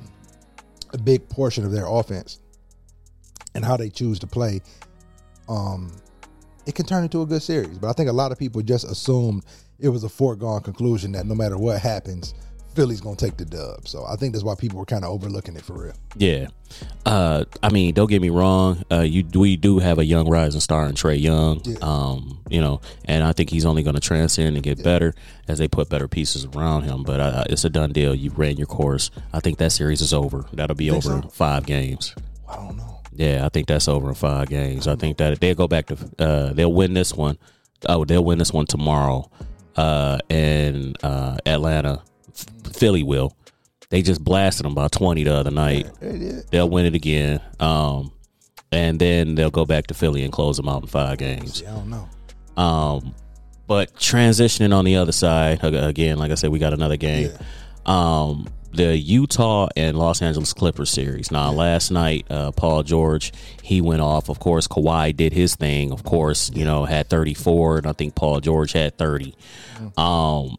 a big portion of their offense and how they choose to play, um, it can turn into a good series. But I think a lot of people just assumed it was a foregone conclusion that no matter what happens, Philly's going to take the dub. So I think that's why people were kind of overlooking it for real. Yeah. Uh, I mean, don't get me wrong. Uh, you we do have a young rising star in Trae Young. Yeah. Um, you know, and I think he's only going to transcend and get yeah. better as they put better pieces around him. But uh, it's a done deal. You ran your course. I think that series is over. That'll be over so? in five games. I don't know. Yeah, I think that's over in five games. I think that they'll go back to uh, they'll win this one. Oh, they'll win this one tomorrow. Uh, in uh, Atlanta. Philly will. They just blasted them by twenty the other night. Yeah, they'll win it again. Um, and then they'll go back to Philly and close them out in five games. I don't know. Um, but transitioning on the other side, again, like I said, we got another game. Yeah. Um, the Utah and Los Angeles Clippers series. Now, yeah. last night, uh, Paul George, he went off. Of course, Kawhi did his thing. Of course, you know, had thirty-four, and I think Paul George had thirty. Mm-hmm. Um,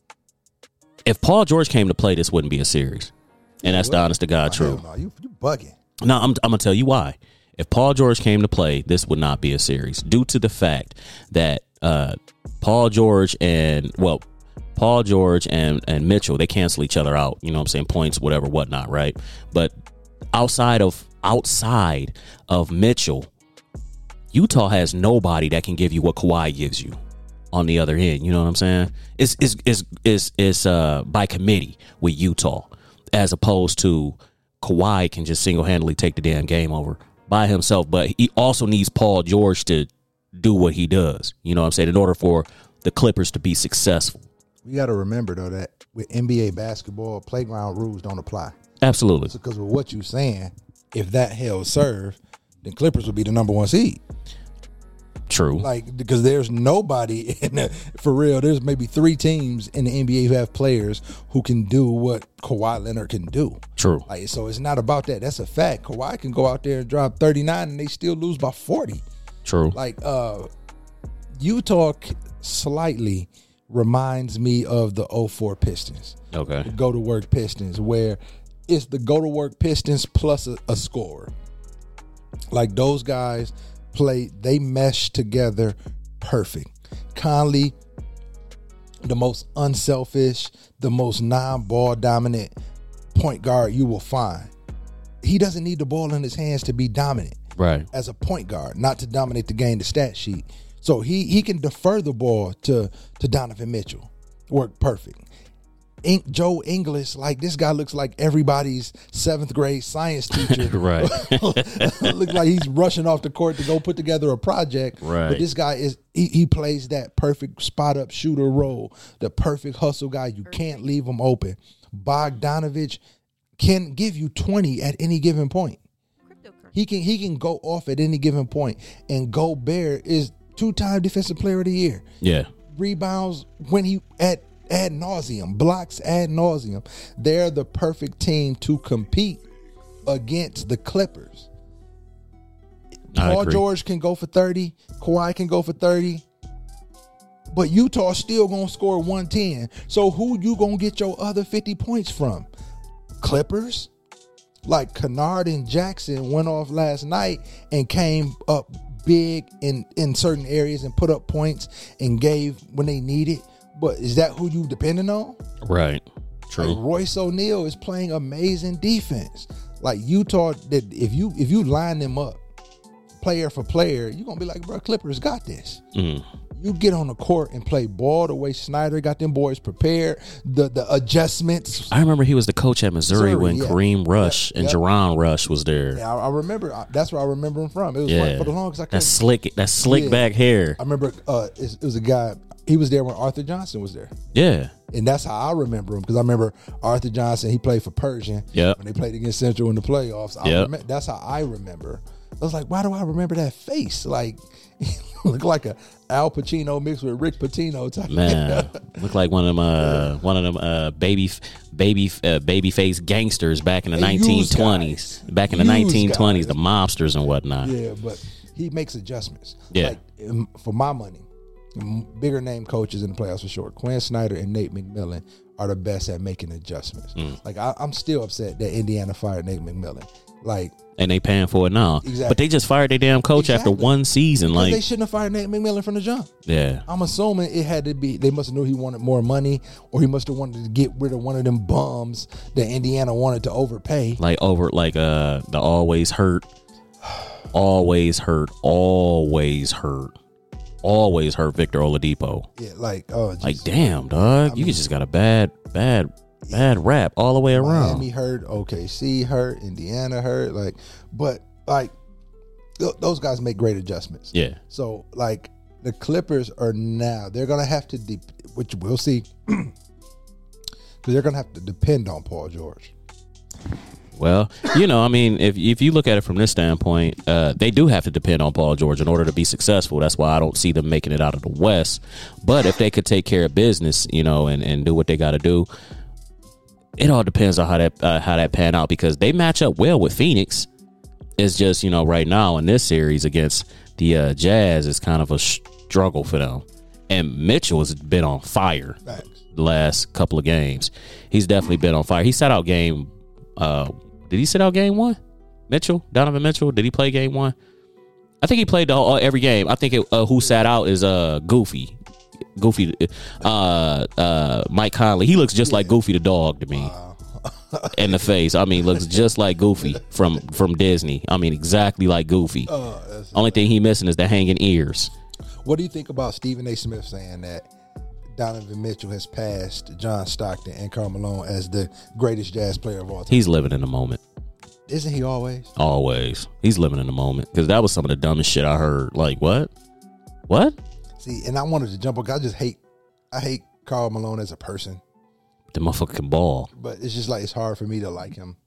If Paul George came to play, this wouldn't be a series. And that's the honest to God truth. No, you, you bugging. No, I'm, I'm going to tell you why. If Paul George came to play, this would not be a series due to the fact that uh, Paul George and, well, Paul George and, and Mitchell, they cancel each other out. You know what I'm saying? Points, whatever, whatnot, right? But outside of outside of Mitchell, Utah has nobody that can give you what Kawhi gives you. On the other end, you know what I'm saying? It's it's it's it's, it's uh, by committee with Utah, as opposed to Kawhi can just single handedly take the damn game over by himself. But he also needs Paul George to do what he does. You know what I'm saying? In order for the Clippers to be successful, we got to remember though that with N B A basketball, playground rules don't apply. Absolutely, because with what you're saying, if that held serve, then Clippers would be the number one seed. True. Like, because there's nobody in the, for real. There's maybe three teams in the N B A who have players who can do what Kawhi Leonard can do. True. Like, so it's not about that. That's a fact. Kawhi can go out there and drop thirty-nine and they still lose by forty. True. Like, uh, Utah slightly reminds me of the oh four Pistons. Okay. The go to work Pistons, where it's the go to work Pistons plus a, a scorer. Like, those guys play, they mesh together perfect. Conley, the most unselfish, the most non-ball dominant point guard you will find. He doesn't need the ball in his hands to be dominant. Right. As a point guard, not to dominate the game, the stat sheet. So he he can defer the ball to to Donovan Mitchell. Work perfect. In, Joe Ingles, like, this guy looks like everybody's seventh grade science teacher. Right. Looks like he's rushing off the court to go put together a project. Right. But this guy is he, he plays that perfect spot up shooter role, the perfect hustle guy. You can't leave him open. Bogdanovich can give you twenty at any given point. He can he can go off at any given point. And Gobert is two-time Defensive Player of the Year. Yeah. Rebounds when he at ad nauseum, blocks ad nauseum. They're the perfect team to compete against the Clippers. I Paul agree. George can go for thirty. Kawhi can go for thirty. But Utah still gonna score one ten. So who you gonna get your other fifty points from? Clippers? Like, Kennard and Jackson went off last night and came up big in, in certain areas and put up points and gave when they needed. But is that who you depending on? Right. True. Like, Royce O'Neal is playing amazing defense. Like, Utah, that if you if you line them up player for player, you're gonna be like, bro, Clippers got this. Mm. You get on the court and play ball the way Snyder got them boys prepared. The the adjustments. I remember he was the coach at Missouri, Missouri, when yeah. Kareem Rush Yeah, and yeah. Jerron Rush was there. Yeah, I, I remember. I, that's where I remember him from. It was Yeah. like, for the longest I could. That slick, that slick Yeah. back hair. I remember uh, it, it was a guy. He was there when Arthur Johnson was there. Yeah. And that's how I remember him, because I remember Arthur Johnson, he played for Persian. Yep. When they played against Central in the playoffs. I Yep. remem- that's how I remember. I was like, why do I remember that face? Like, he looked like a Al Pacino mixed with Rick Pitino type. Man, look like one of them, uh, one of them, uh, baby, baby, uh, baby face gangsters back in the Hey, nineteen used twenties. guys. Back in the Used nineteen twenties, guys. the mobsters and whatnot. Yeah, but he makes adjustments. Yeah. Like, um, for my money, m- bigger name coaches in the playoffs for sure. Quinn Snyder and Nate McMillan are the best at making adjustments. Mm. Like, I, I'm still upset that Indiana fired Nate McMillan. Like, And they paying for it now. Exactly. But they just fired their damn coach Exactly. after one season. because Like, they shouldn't have fired Nate McMillan from the jump. yeah. I'm assuming it had to be, they must have knew he wanted more money, or he must have wanted to get rid of one of them bums that Indiana wanted to overpay. Like over, like uh, the always hurt, always hurt, always hurt, always hurt Victor Oladipo. Yeah, like, oh, Like, Jesus. damn, dog, you just got a bad, bad, bad rap all the way around. Miami hurt, O K C hurt, Indiana hurt, like, but like th- those guys make great adjustments. Yeah, So like the Clippers are now, they're gonna have to, de- which we'll see, because they're gonna have to depend on Paul George. well, you know, I mean, if if you look at it from this standpoint, uh, they do have to depend on Paul George in order to be successful. That's why I don't see them making it out of the West. But if they could take care of business, you know, and, and do what they got to do, it all depends on how that uh, how that pan out, because they match up well with Phoenix. It's just, you know, right now in this series against the uh, Jazz, it's kind of a struggle for them. And Mitchell has been on fire Facts. the last couple of games. He's definitely been on fire. He sat out game. Uh, did he sit out game one? Mitchell, Donovan Mitchell. Did he play game one? I think he played the whole, uh, every game. I think it, uh, who sat out is uh Goofy. Goofy, uh, uh, Mike Conley. He looks just like Goofy the dog to me. In the face. I mean, looks just like Goofy from from Disney. I mean, exactly like Goofy. Oh, that's- Only thing he missing is the hanging ears. What do you think about Stephen A. Smith saying that Donovan Mitchell has passed John Stockton and Karl Malone as the greatest Jazz player of all time? He's living in the moment. Isn't he always? Always. He's living in the moment. Because that was some of the dumbest shit I heard. Like, what? What? See, and I wanted to jump on. I just hate, I hate Karl Malone as a person, The motherfucker can ball. but it's just like it's hard for me to like him.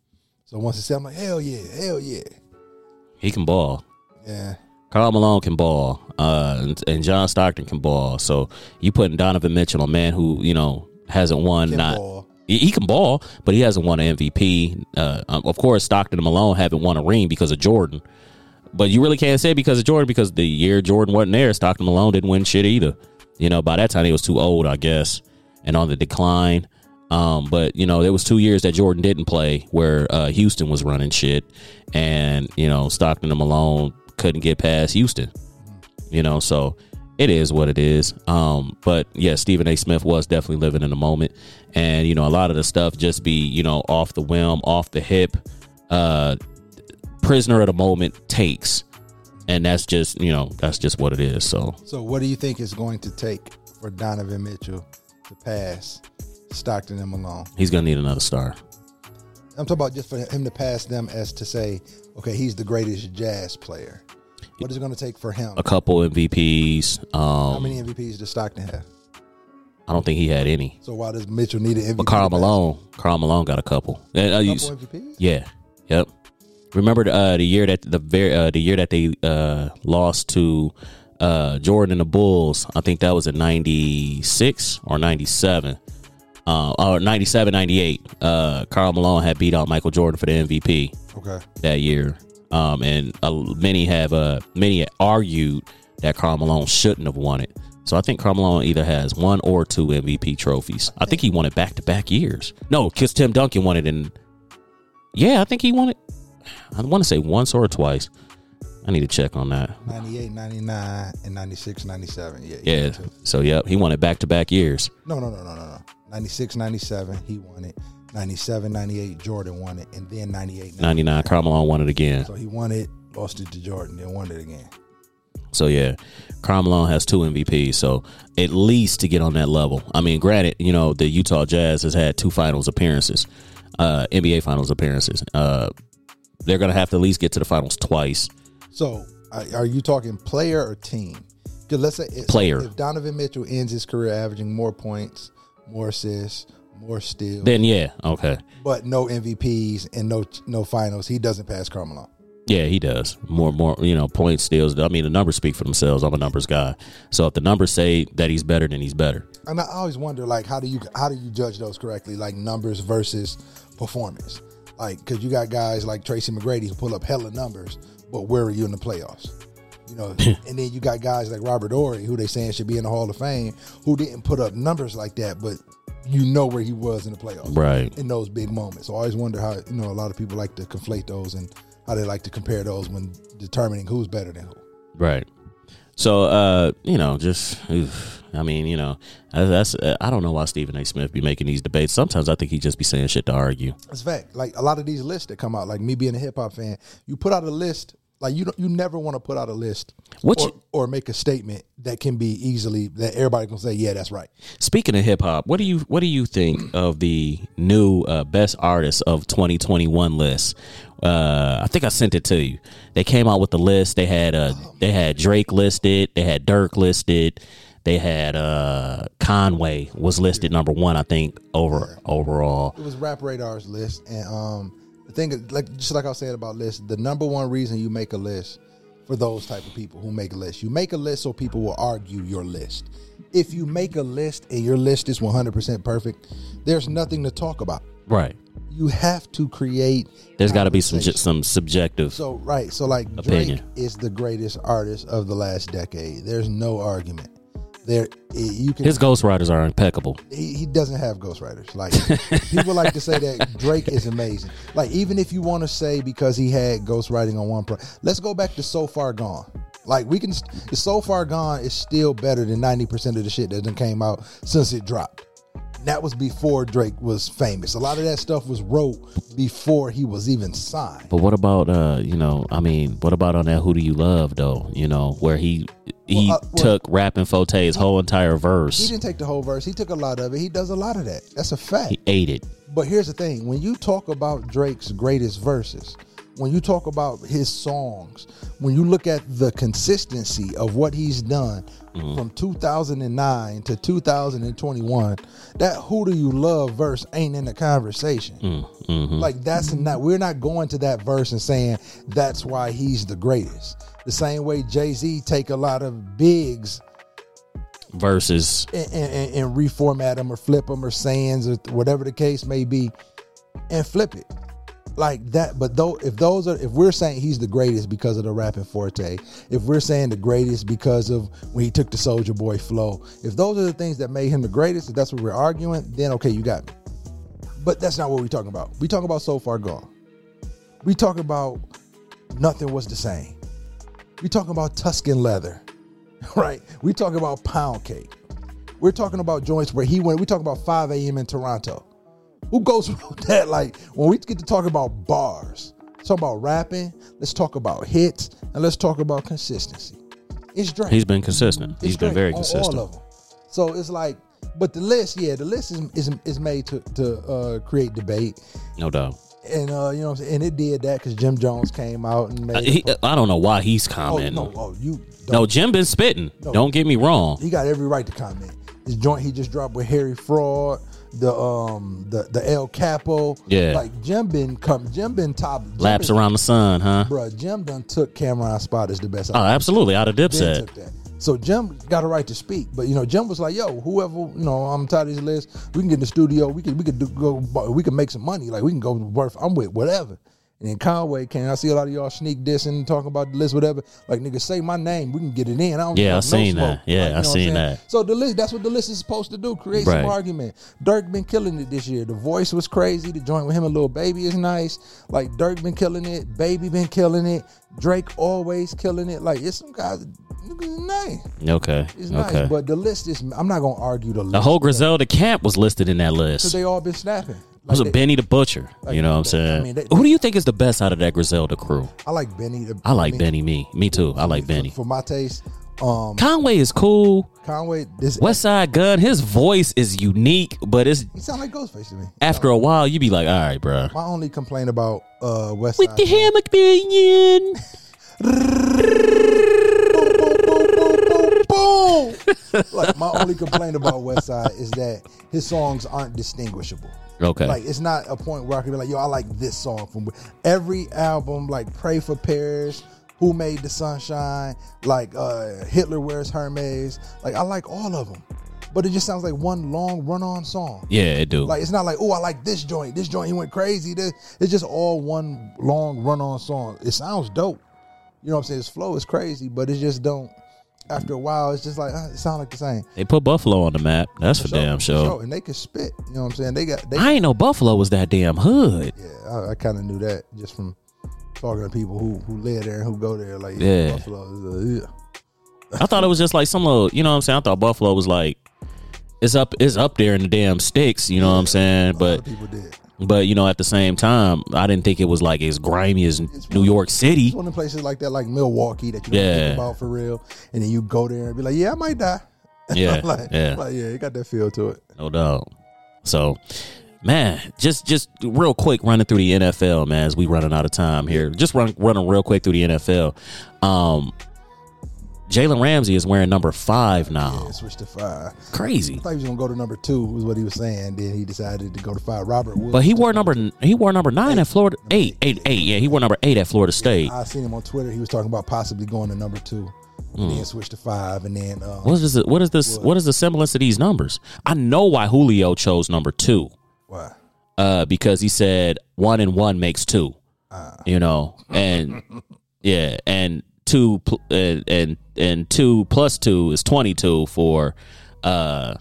So once he said, I'm like, hell yeah, hell yeah. He can ball. Yeah. Karl Malone can ball, uh, and, and John Stockton can ball. So you putting Donovan Mitchell, a man who, you know, hasn't won. Can not ball. He, he can ball, but he hasn't won an M V P. Uh, um, of course, Stockton and Malone haven't won a ring because of Jordan. But you really can't say because of Jordan, because the year Jordan wasn't there, Stockton and Malone didn't win shit either. You know, by that time he was too old, I guess, and on the decline. Um, but, you know, there was two years that Jordan didn't play where uh, Houston was running shit, and, you know, Stockton and Malone couldn't get past Houston. You know, so it is what it is. Um, but, yeah, Stephen A. Smith was definitely living in the moment. And, you know, a lot of the stuff just be, you know, off the whim, off the hip, uh, prisoner of the moment takes. And that's just, you know, that's just what it is. So, so what do you think is going to take for Donovan Mitchell to pass Stockton and Malone? He's going to need another star. I'm talking about just for him to pass them as to say, okay, he's the greatest Jazz player. What is it going to take for him? A couple M V Ps. Um, How many M V Ps does Stockton have? I don't think he had any. So why does Mitchell need an M V P? But Karl Malone, Karl Malone got a couple. Uh, A you- couple M V Ps? yeah. Yep. Remember the, uh, the year that the very uh, the year that they uh, lost to uh, Jordan and the Bulls. I think that was in ninety-six or ninety-seven. Uh, or ninety-seven, ninety-eight. Uh, Karl Malone had beat out Michael Jordan for the M V P Okay. that year. Um, and uh, many have uh, many argued that Karl Malone shouldn't have won it. So I think Karl Malone either has one or two M V P trophies. I think he won it back to back years. No, because Tim Duncan won it in. Yeah, I think he won it. I want to say once or twice. I need to check on that. ninety-eight, ninety-nine, and ninety-six, ninety-seven. Yeah. Yeah. yeah. So, yep, he won it back to back years. No, no, no, no, no, no. ninety-six, ninety-seven, he won it. ninety-seven, ninety-eight, Jordan won it. And then ninety-eight, ninety-nine, Karl Malone won it again. So he won it, lost it to Jordan, then won it again. So, yeah, Karl Malone has two M V Ps. So, at least to get on that level. I mean, granted, you know, the Utah Jazz has had two finals appearances, uh, N B A finals appearances. Uh, they're going to have to at least get to the finals twice. So are are you talking player or team? Because let's say if, Player. if Donovan Mitchell ends his career averaging more points, more assists, more steals, Then, yeah, okay. but no M V Ps and no no finals, he doesn't pass Karl Malone. Yeah, he does. More, more, you know, points, steals. I mean, the numbers speak for themselves. I'm a numbers guy. So if the numbers say that he's better, then he's better. And I always wonder, like, how do you how do you judge those correctly? Like numbers versus performance. Like, because you got guys like Tracy McGrady who pull up hella numbers, but where are you in the playoffs? You know, and then you got guys like Robert Horry, who they saying should be in the Hall of Fame, who didn't put up numbers like that, but you know where he was in the playoffs, Right. in those big moments. So I always wonder how, you know, a lot of people like to conflate those and how they like to compare those when determining who's better than who. Right. So, uh, you know, just, oof, I mean, you know, that's, I don't know why Stephen A. Smith be making these debates. Sometimes I think he just be saying shit to argue. It's fact. Like a lot of these lists that come out, like me being a hip hop fan, you put out a list. Like you don't, you never want to put out a list What or, you- or make a statement that can be easily that everybody can say, yeah, that's right. Speaking of hip hop, what do you what do you think of the new uh, best artists of twenty twenty-one list? Uh, I think I sent it to you. They came out with the list. They had uh, they had Drake listed. They had Dirk listed. They had uh, Conway was listed number one, I think, over overall. It was Rap Radar's list, and um, the thing is, like just like I was saying about lists, the number one reason you make a list for those type of people who make a list, you make a list so people will argue your list. If you make a list and your list is one hundred percent perfect, there's nothing to talk about. Right. You have to create. There's got to be some conversation. some subjective. So right, so like Opinion. Drake is the greatest artist of the last decade. There's no argument. There, you can. His ghostwriters are impeccable. He, he doesn't have ghostwriters. Like people like to say that Drake is amazing. Like even if you want to say because he had ghostwriting on one pro, let's go back to So Far Gone. Like we can, So Far Gone is still better than ninety percent of the shit that done came out since it dropped. That was before Drake was famous. A lot of that stuff was wrote before he was even signed. But what about uh, you know, I mean, what about on that Who Do You Love though? You know, where he he Well, uh, well, took Rappin' Forte's whole entire He verse. didn't take the whole verse. He took a lot of it. He does a lot of that. That's a fact. He ate it. But here's the thing. When you talk about Drake's greatest verses, when you talk about his songs, when you look at the consistency of what he's done mm-hmm. from two thousand nine to two thousand twenty-one, that "Who Do You Love" verse ain't in the conversation. Mm-hmm. Like that's not, we're not going to that verse and saying that's why he's the greatest. The same way Jay-Z take a lot of bigs verses and, and, and reformat them or flip them or sayings or whatever the case may be and flip it. Like that, but though if those are if we're saying he's the greatest because of the rapping forte, if we're saying the greatest because of when he took the Soulja Boy flow, if those are the things that made him the greatest, if that's what we're arguing, then okay, you got me. But that's not what we're talking about. We talking about So Far Gone. We talk about Nothing Was the Same. We talking about Tuscan Leather, right? We talking about Pound Cake. We're talking about joints where he went. We talking about five a.m. in Toronto. Who goes through that? Like, when we get to talk about bars, talk about rapping, let's talk about hits, and let's talk about consistency. It's Drake. He's been consistent. It's He's Drake been very on consistent. all of them. So it's like, but the list, yeah, the list is is, is made to to uh, create debate. No doubt. And uh, you know what I'm saying? And it did that because Jim Jones came out and made. Uh, he, I don't know why he's commenting. Oh, no, oh, you don't. No, Jim been spitting. No, don't get me wrong. He got every right to comment. His joint he just dropped with Harry Fraud. The um the the El Capo, yeah, like Jim been come Jim been top Jim laps been, around the sun, huh? Bruh, Jim done took Cameron Spot as the best. Oh, absolutely, out of Dipset. Took that. So Jim got a right to speak, but you know Jim was like, "Yo, whoever you know, I'm tired of this list. We can get in the studio. We could we could do, go. We can make some money. Like we can go worth. I'm with whatever." And then Conway came. I see a lot of y'all sneak dissing, talking about the list, whatever. Like, nigga, say my name. We can get it in. I don't yeah, I no seen smoke. that. Yeah, like, I seen that. So the list, that's what the list is supposed to do. Create right. some argument. Dirk been killing it this year. The Voice was crazy. The joint with him and Lil Baby is nice. Like, Dirk been killing it. Baby been killing it. Drake always killing it. Like, it's some guys, niggas nice. Okay. It's okay. nice. But the list is, I'm not going to argue the list. The whole Griselda camp was listed in that list. Because they all been snapping. Like was a Benny the Butcher, like, you know what I'm saying? I mean, they, Who do you think is the best out of that Griselda crew? I like Benny. The, I like me, Benny. Me, me too. I like for, Benny. For my taste, um, Conway is cool. Conway, this Westside Gun. His voice is unique, but it's he sound like Ghostface to me. After a while, you be like, all right, bro. My only complaint about uh, Westside with the hammock opinion. Boom! Like, my only complaint about Westside is that his songs aren't distinguishable. Okay. Like, it's not a point where I can be like, yo, I like this song from every album, like Pray for Paris, Who Made the Sunshine, like uh, Hitler Wears Hermes. Like, I like all of them. But it just sounds like one long run-on song. Yeah, it do. Like, it's not like, oh, I like this joint. This joint, he went crazy. This, it's just all one long run-on song. It sounds dope. You know what I'm saying? His flow is crazy, but it just don't. After a while, it's just like, uh, it sounds like the same. They put Buffalo on the map. That's for, for damn sure. sure. And they can spit. You know what I'm saying? They got. They, I ain't know Buffalo was that damn hood. Yeah, I, I kind of knew that just from talking to people who, who live there and who go there. Like, yeah, yeah. Buffalo is a, yeah. I thought it was just like some little, you know what I'm saying? I thought Buffalo was like, it's up it's up there in the damn sticks, you know yeah, what I'm saying? But a lot of people did. But, you know, at the same time, I didn't think it was like as grimy as it's New one, York City. It's one of the places like that, like Milwaukee, that you don't yeah. think about for real. And then you go there and be like, yeah, I might die. Yeah, like, yeah. Like, yeah, it got that feel to it. No doubt. So, man, just just real quick running through the N F L, man, as we running out of time here. Just run, running real quick through the N F L. Um, Jalen Ramsey is wearing number five now. Yeah, switched to five. Crazy. I thought he was gonna go to number two, was what he was saying. Then he decided to go to five. Robert Woods. But he wore number two. he wore number nine eight. at Florida. Eight, eight, eight, eight. Yeah, he wore number eight at Florida State. Yeah, I seen him on Twitter. He was talking about possibly going to number two, and mm. then switch to five, and then um, what is this? What is this? What? what is the semblance of these numbers? I know why Julio chose number two. Why? Uh, because he said one and one makes two. Uh. You know, and yeah, and. Two uh, and and two plus two is twenty-two for uh,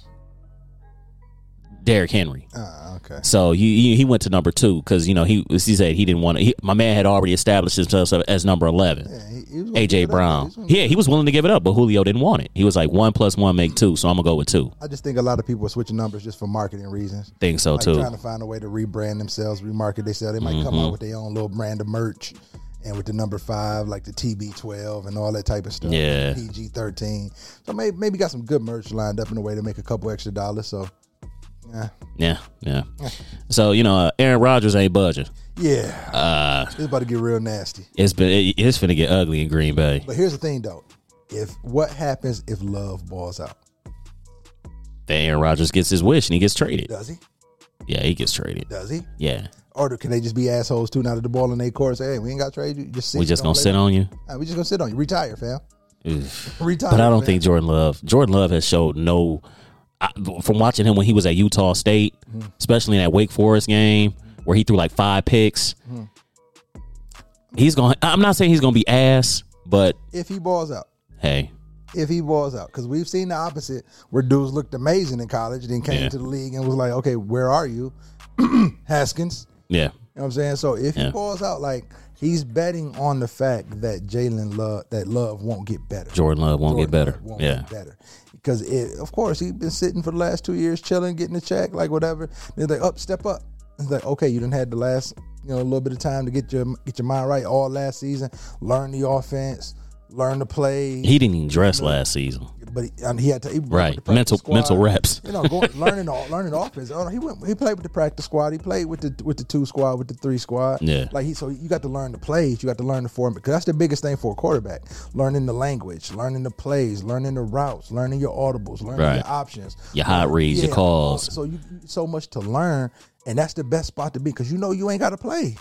Derrick Henry. Uh, okay. So he he went to number two because you know he he said he didn't want to. My man had already established himself as number eleven. Yeah, he, he A J Brown. He yeah, he was willing to give it up, but Julio didn't want it. He was like one plus one make two, so I'm gonna go with two. I just think a lot of people are switching numbers just for marketing reasons. Think so like too. Trying to find a way to rebrand themselves, remarket themselves. They might mm-hmm. come out with their own little brand of merch. And with the number five, like the T B twelve and all that type of stuff. Yeah. P G thirteen. So maybe, maybe got some good merch lined up in a way to make a couple extra dollars. So, Yeah. Yeah, yeah. So, you know, uh, Aaron Rodgers ain't budging. Yeah. Uh, it's about to get real nasty. It's been it, it's finna get ugly in Green Bay. But here's the thing, though. If what happens if Love balls out? Then Aaron Rodgers gets his wish and he gets traded. Does he? Yeah, he gets traded. Does he? Yeah. Or can they just be assholes too? Now that the ball in their court, say, hey, we ain't got to trade you. Just sit. We just gonna sit on you. Right, we just gonna sit on you. Retire, fam. Retire. But I don't man. think Jordan Love. Jordan Love has showed no. I, from watching him when he was at Utah State, mm-hmm. especially in that Wake Forest game where he threw like five picks. Mm-hmm. He's going. I'm not saying he's gonna be ass, but if he balls out, hey. If he balls out, because we've seen the opposite where dudes looked amazing in college, then came yeah. to the league and was like, okay, where are you, Haskins? Yeah. You know what I'm saying? So if yeah. he balls out, like, he's betting on the fact that Jalen Love, that Love won't get better. Jordan Love won't Jordan get better. Love won't yeah. get better. Because, it, of course, he's been sitting for the last two years, chilling, getting a check, like whatever. They're like, up, step up. It's like, okay, you done had the last, you know, a little bit of time to get your get your mind right all last season, learn the offense, learn to play. He didn't even dress you know, last season. But he, I mean, he had to he right mental squad, mental reps. You know, going, learning learning offense. Oh, he went. He played with the practice squad. He played with the with the two squad, with the three squad. Yeah. Like he. So you got to learn the plays. You got to learn the format because that's the biggest thing for a quarterback. Learning the language, learning the plays, learning the routes, learning your audibles, learning right. your options, your hot reads, yeah, your calls. So you so much to learn, and that's the best spot to be because you know you ain't got to play.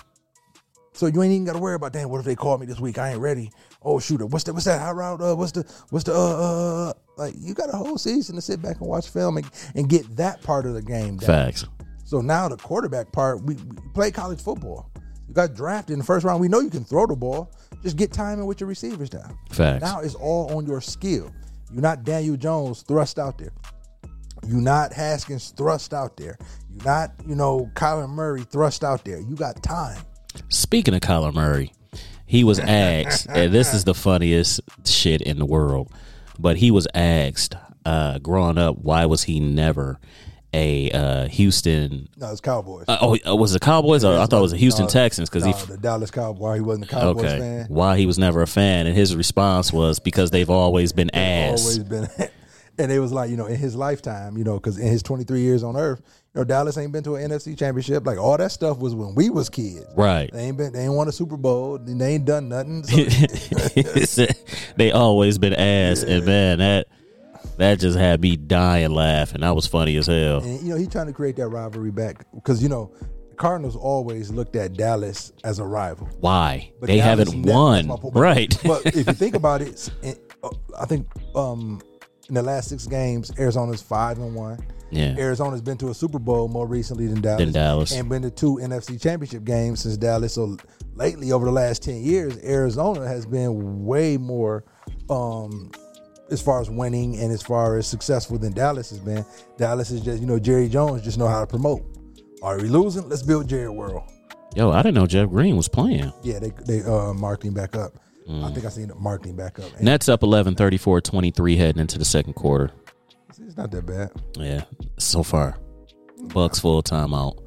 So you ain't even got to worry about, damn, what if they call me this week? I ain't ready. Oh, shoot, what's that? What's that hot route? Uh, what's the, what's the, uh, uh, like, you got a whole season to sit back and watch film and, and get that part of the game down. Facts. So now the quarterback part, we, we play college football. You got drafted in the first round. We know you can throw the ball. Just get timing with your receivers down. Facts. Now it's all on your skill. You're not Daniel Jones thrust out there. You're not Haskins thrust out there. You're not, you know, Kyler Murray thrust out there. You got time. Speaking of Kyler Murray, he was asked, and this is the funniest shit in the world, but he was asked uh, growing up, why was he never a uh, Houston? No, it's Cowboys. Uh, oh, was it Cowboys? Or I thought it was the Houston no, Texans because no, he the Dallas Cowboys. He wasn't a Cowboys okay. fan. Why he was never a fan, and his response was because they've always been ass. Always been. And it was like, you know, in his lifetime, you know, because in his twenty-three years on Earth, you know, Dallas ain't been to an N F C championship. Like, all that stuff was when we was kids. Right. They ain't been, they ain't won a Super Bowl. They ain't done nothing. So. They always been ass. Yeah. And, man, that that just had me dying laughing. That was funny as hell. And, you know, he's trying to create that rivalry back because, you know, the Cardinals always looked at Dallas as a rival. Why? But they Dallas haven't won. Right. But if you think about it, I think um, in the last six games, Arizona's five and one. Yeah. Arizona's been to a Super Bowl more recently than Dallas. Than Dallas. And been to two N F C championship games since Dallas. So lately, over the last ten years, Arizona has been way more um, as far as winning and as far as successful than Dallas has been. Dallas is just, you know, Jerry Jones just know how to promote. Are we losing? Let's build Jerry World. Yo, I didn't know Jeff Green was playing. Yeah, they they uh, marketing back up. Mm. I think I seen the marketing back up. And Nets up eleven, thirty-four twenty-three heading into the second quarter. It's not that bad. Yeah, so far. Bucks full timeout.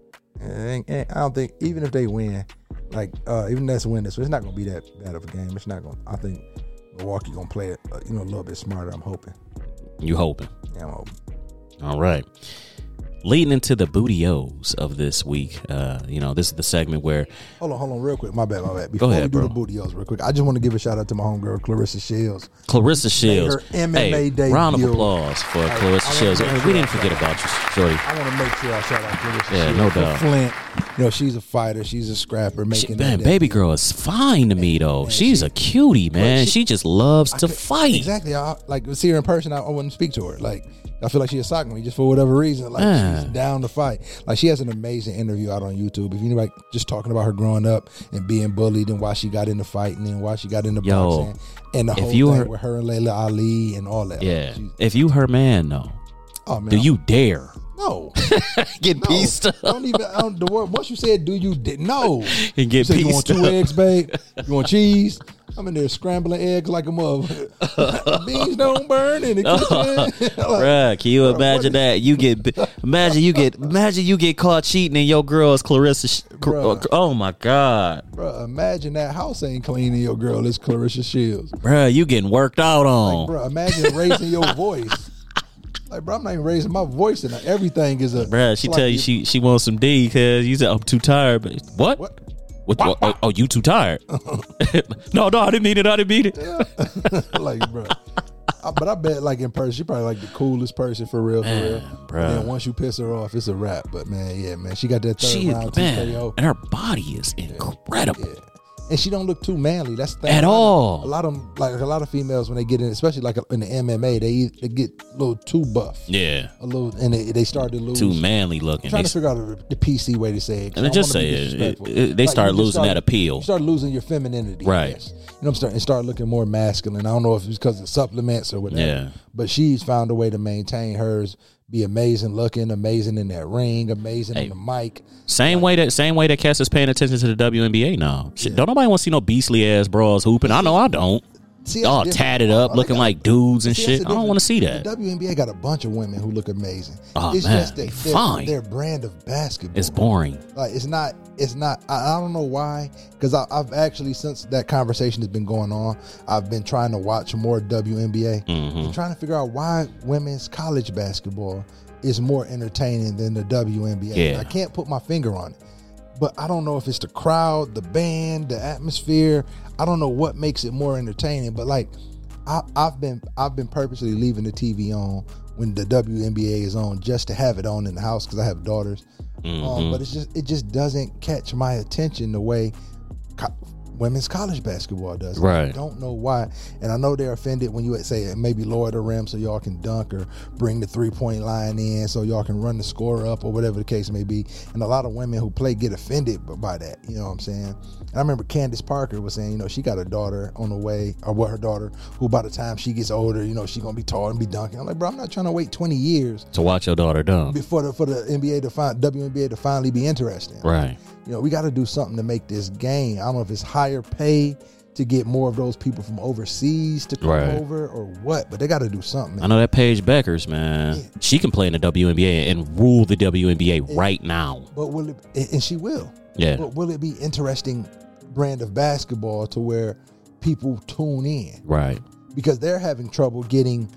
And, and I don't think, even if they win, like, uh, even that's win this, so it's not going to be that bad of a game. It's not going to, I think Milwaukee going to play it, uh, you know, a little bit smarter, I'm hoping. You hoping? Yeah, I'm hoping. All right. Leading into the booty-os of this week, uh, you know, this is the segment where... Hold on, hold on, real quick. My bad, my bad. Before Go ahead, we do bro. the booty-os real quick, I just want to give a shout-out to my homegirl, Clarissa Shields. Clarissa Shields. Her M M A hey, debut. round of applause for I, Clarissa I Shields. sure We didn't forget about you, Shorty. I want to make sure I shout out Clarissa Yeah, Shields. no For doubt. Flint, you know, she's a fighter. She's a scrapper. Making She, that man, debut. baby girl is fine to me, though. Man, She's she- a cutie, man. she- She, just loves I to could- fight. Exactly. I, like, see her in person, I, I wouldn't speak to her. Like, I feel like she's a sock me just for whatever reason. Like, Yeah. she's down to fight. Like, she has an amazing interview out on YouTube. If you like, just talking about her growing up and being bullied and why she got into fighting and why she got into Yo, boxing and the if whole you thing were- with her and Layla Ali and all that. Yeah. Like, she's- If you her man, though, oh man, do you dare no, get no. pieced up Don't even. I don't, the word once you said, "Do you?" Did no. and You get said you want pieced two up? eggs, babe. You want cheese? I'm in there scrambling eggs like a motherfucker. Beans don't burn in the kitchen. Like, Bruh, can you Bruh, imagine what that? You get, imagine you get, imagine you get caught cheating and your girl is Clarissa. Sh- Bruh. Oh my God, Bruh, imagine that house ain't clean and your girl is Clarissa Shields. bruh, you getting worked out on. Like, bruh, imagine raising your voice Like, bro, I'm not even raising my voice, and everything is a. Bruh, she tell you she she wants some D because you said I'm too tired. But what? What? What? what oh, oh, you too tired? no, no, I didn't mean it. I didn't mean it. Yeah. Like, bro. I, but I bet, like, in person, she probably like the coolest person for real, for Man, real. Bruh. And then once you piss her off, it's a wrap. But man, yeah, man, she got that third She round is man, T K O. and her body is incredible. Yeah. And she don't look too manly. That's the thing. At a all. Of, a lot of them, like a lot of females, when they get in, especially like in the M M A, they they get a little too buff. Yeah, a little, and they, they start to lose. Too manly looking. I'm trying They, to figure out the, the P C way to say it. and they just say it, it, it. They like, start losing start, that appeal. You start losing your femininity, Right. I guess. You know, I'm starting start looking more masculine. I don't know if it's because of supplements or whatever. Yeah. But she's found a way to maintain hers. Be amazing looking, amazing in that ring, amazing Hey. on the mic. Same like, way that same way that Cass is paying attention to the W N B A now. Shit, don't nobody want to see no beastly ass bras hooping. I know I don't. See, All that's tatted different. up, looking like dudes and See, shit. that's I the don't want to see difference. that. The W N B A got a bunch of women who look amazing. Oh, it's man, just that they their, fine. their brand of basketball. It's boring. Like it's not. It's not. I, I don't know why. Because I've actually, since that conversation has been going on, I've been trying to watch more W N B A. Mm-hmm. And trying to figure out why women's college basketball is more entertaining than the W N B A. Yeah. And I can't put my finger on it. But I don't know if it's the crowd, the band, the atmosphere. I don't know what makes it more entertaining. But like, I, I've been I've been purposely leaving the T V on when the W N B A is on just to have it on in the house because I have daughters. Mm-hmm. Um, but it's just it just doesn't catch my attention the way co- women's college basketball does. Right. I don't know why. And I know they're offended when you say maybe lower the rim so y'all can dunk or bring the three-point line in so y'all can run the score up or whatever the case may be. And a lot of women who play get offended by that. You know what I'm saying? And I remember Candace Parker was saying, you know, she got a daughter on the way, or what her daughter, who by the time she gets older, you know, she's going to be tall and be dunking. I'm like, bro, I'm not trying to wait twenty years To watch your daughter dunk. before the, for the N B A to find W N B A to finally be interesting. Right. You know, we got to do something to make this game. I don't know if it's higher pay to get more of those people from overseas to come Right. over or what, but they got to do something. Man. I know that Paige Beckers, man. Yeah. She can play in the W N B A and rule the W N B A right now. But will it? And she will. Yeah. But will it be interesting brand of basketball to where people tune in? Right. Because they're having trouble getting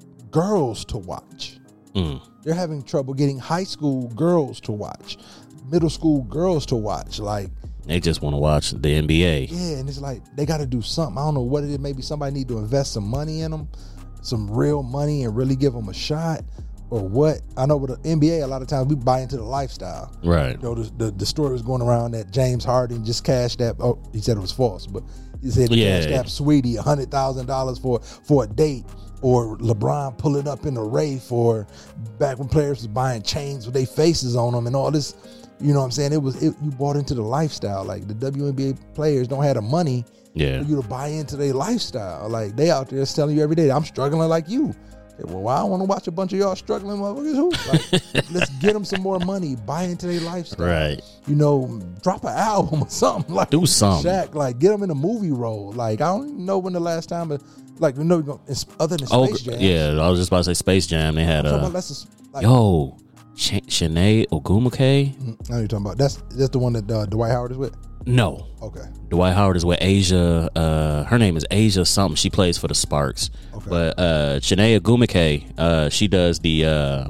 girls to watch. Mm. They're having trouble getting high school girls to watch, middle school girls to watch. Like, They just want to watch the N B A. yeah, and it's like they got to do something. I don't know what it is. Maybe somebody need to invest some money in them, some real money, and really give them a shot, or what. I know with the N B A, a lot of times we buy into the lifestyle. Right. You know, the, the, the story was going around that James Harden just cashed that. Oh, he said it was false, but he said he Yeah. cashed that Sweetie a hundred thousand dollars for for a date. Or LeBron pulling up in a Wraith, or back when players was buying chains with their faces on them and all this. You know what I'm saying? It was it, you bought into the lifestyle. Like the W N B A players don't have the money Yeah. for you to buy into their lifestyle. Like they out there telling you every day, I'm struggling like you. Hey, well, why I want to watch a bunch of y'all struggling motherfuckers who? Like, let's get them some more money, buy into their lifestyle. Right. You know, drop an album or something. Like Do something. Shaq, like get them in a movie role. Like I don't even know when the last time, but like we know it's other than Oh, Space Jam. yeah. I was just about to say Space Jam. They had I'm talking a about that's just, like, yo, Sh- Shanae Ogumake. I know what you're talking about. That's that's the one that uh, Dwight Howard is with. No, Okay. Dwight Howard is with Asia. Uh, her name is Asia something. She plays for the Sparks. Okay. But uh, Shanae Ogumake, uh, she does the uh,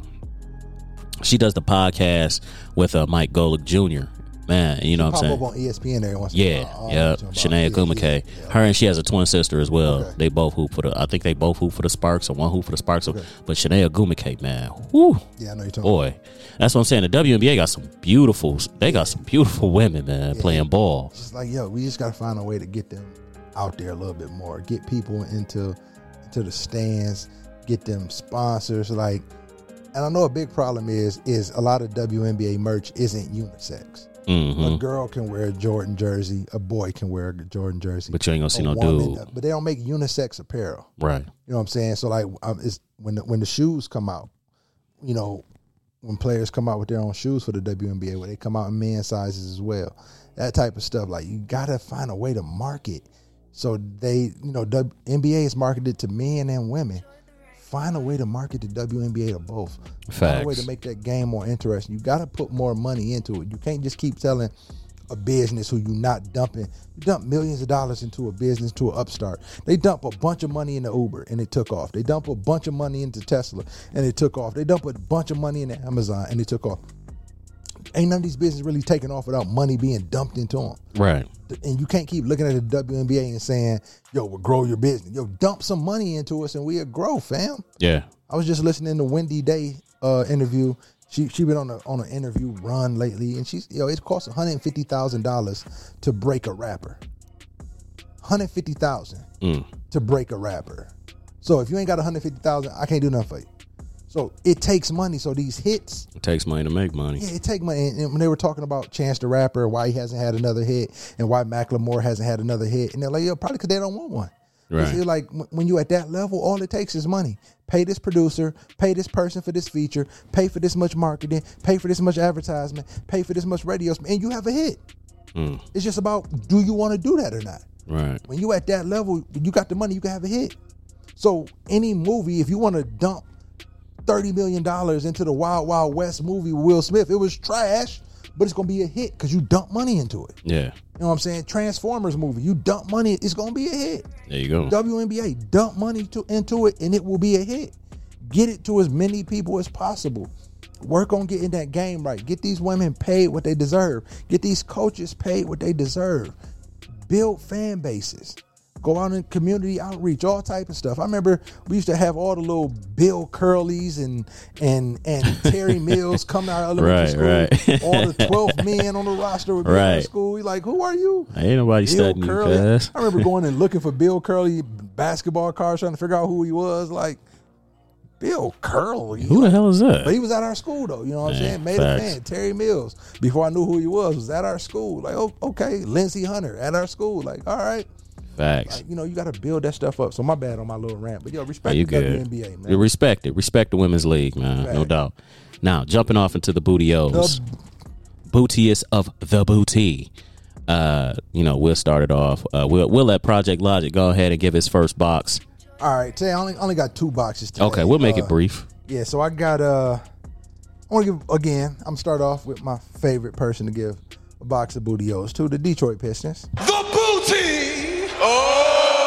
she does the podcast with uh, Mike Golick Junior Man, you know what I'm Pop saying? up on E S P N every once in a Yeah, while. Oh, yeah. I know what you're Shanae talking about. Ogumake. Yeah, yeah, yeah. Her and she has a twin sister as well. Okay. They both hoop for the. I think they both hoop for the Sparks, or one hoop for the Sparks. Okay. But Shanae Ogumake, man, whoo, Yeah, I know you're talking boy, that's what I'm saying. The W N B A got some beautiful. They got some beautiful women, man, playing ball. It's just like, yo, we just got to find a way to get them out there a little bit more. Get people into into the stands. Get them sponsors. Like, and I know a big problem is is a lot of W N B A merch isn't unisex. hmm A girl can wear a Jordan jersey. A boy can wear a Jordan jersey. But you ain't gonna see A no woman- dude, But they don't make unisex apparel. right? You know what I'm saying? So like, um, it's when the, when the shoes come out, you know, when players come out with their own shoes for the W N B A, where they come out in men's sizes as well, that type of stuff. Like you gotta find a way to market. So they, you know, w, N B A is marketed to men and women. Find a way to market the W N B A to both. Find a way Facts. to make that game more interesting. You got to put more money into it. You can't just keep telling a business who you not dumping. You dump millions of dollars into a business, to an upstart. They dump a bunch of money into Uber and it took off. They dump a bunch of money into Tesla and it took off. They dump a bunch of money into Amazon and it took off. Ain't none of these businesses really taking off without money being dumped into them. Right. And you can't keep looking at the W N B A and saying, yo, we'll grow your business. Yo, dump some money into us and we'll grow, fam. Yeah. I was just listening to Wendy Day uh, interview. She she been on a on an interview run lately, and she's yo, it costs one hundred fifty thousand dollars to break a rapper. one hundred fifty thousand dollars mm. to break a rapper. So if you ain't got one hundred fifty thousand dollars, I can't do nothing for you. So it takes money. So these hits, it takes money to make money. Yeah, it takes money. And when they were talking about Chance the Rapper, why he hasn't had another hit, and why Macklemore hasn't had another hit, and they're like, yo, probably because they don't want one. Right. It's like when you at that level, all it takes is money. Pay this producer, pay this person for this feature, pay for this much marketing, pay for this much advertisement, pay for this much radio, and you have a hit. Mm. It's just about, do you want to do that or not? Right. When you at that level, you got the money, you can have a hit. So any movie, if you want to dump thirty million dollars into the Wild Wild West movie with Will Smith, it was trash, but it's going to be a hit because you dump money into it. Yeah. You know what I'm saying? Transformers movie, you dump money, it's going to be a hit. There you go. W N B A, dump money to, into it and it will be a hit. Get it to as many people as possible. Work on getting that game right. Get these women paid what they deserve. Get these coaches paid what they deserve. Build fan bases. Go out in community outreach, all type of stuff. I remember we used to have all the little Bill Curleys and and and Terry Mills coming out of elementary right, school. Right. All the twelve men on the roster would be right. in school. We like, who are you? Ain't nobody Bill studying Curley. you, cuz. I remember going and looking for Bill Curley basketball cards, trying to figure out who he was. Like, Bill Curley. Who the hell is that? But he was at our school, though. You know what Man, I'm saying? Made facts. a fan. Terry Mills, before I knew who he was, was at our school. Like, oh, okay. Lindsey Hunter at our school. Like, all right. Facts. Like, you know, you got to build that stuff up. So my bad on my little rant, but yo, respect you the good. W N B A, man. You respect it. Respect the women's league, man. Fact. No doubt. Now, jumping off into the bootios. The- Bootiest of the booty. Uh, you know, we'll start it off. Uh, we'll we'll let Project Logic go ahead and give his first box. All right, today I only only got two boxes today. Okay, we'll make uh, it brief. Yeah, so I got uh, I want to give again. I'm gonna start off with my favorite person to give a box of bootios to, the Detroit Pistons. The booty. Oh.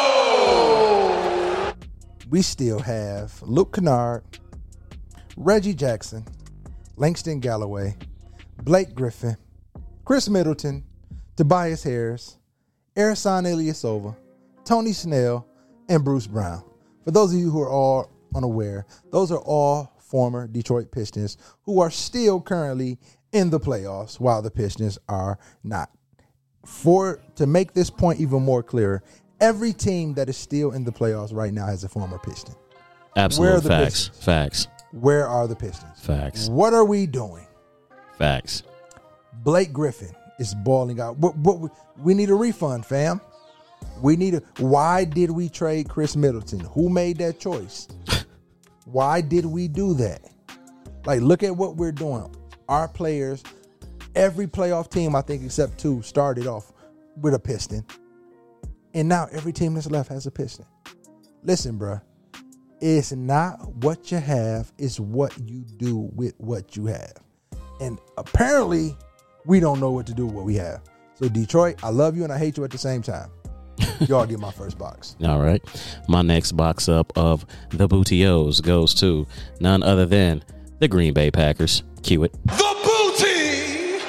We still have Luke Kennard, Reggie Jackson, Langston Galloway, Blake Griffin, Chris Middleton, Tobias Harris, Ersan Ilyasova, Tony Snell, and Bruce Brown. For those of you who are all unaware, those are all former Detroit Pistons who are still currently in the playoffs while the Pistons are not. For to make this point even more clear, every team that is still in the playoffs right now has a former Piston. Absolute Where are the facts. Pistons? Facts. Where are the Pistons? Facts. What are we doing? Facts. Blake Griffin is balling out. What, what, we need a refund, fam. We need a. Why did we trade Chris Middleton? Who made that choice? Why did we do that? Like, look at what we're doing. Our players, every playoff team, I think, except two, started off with a Piston. And now every team that's left has a Piston. Listen, bruh. It's not what you have, it's what you do with what you have. And apparently, we don't know what to do with what we have. So, Detroit, I love you and I hate you at the same time. Y'all get my first box. All right. My next box up of the Bootios goes to none other than the Green Bay Packers. Cue it. The booty.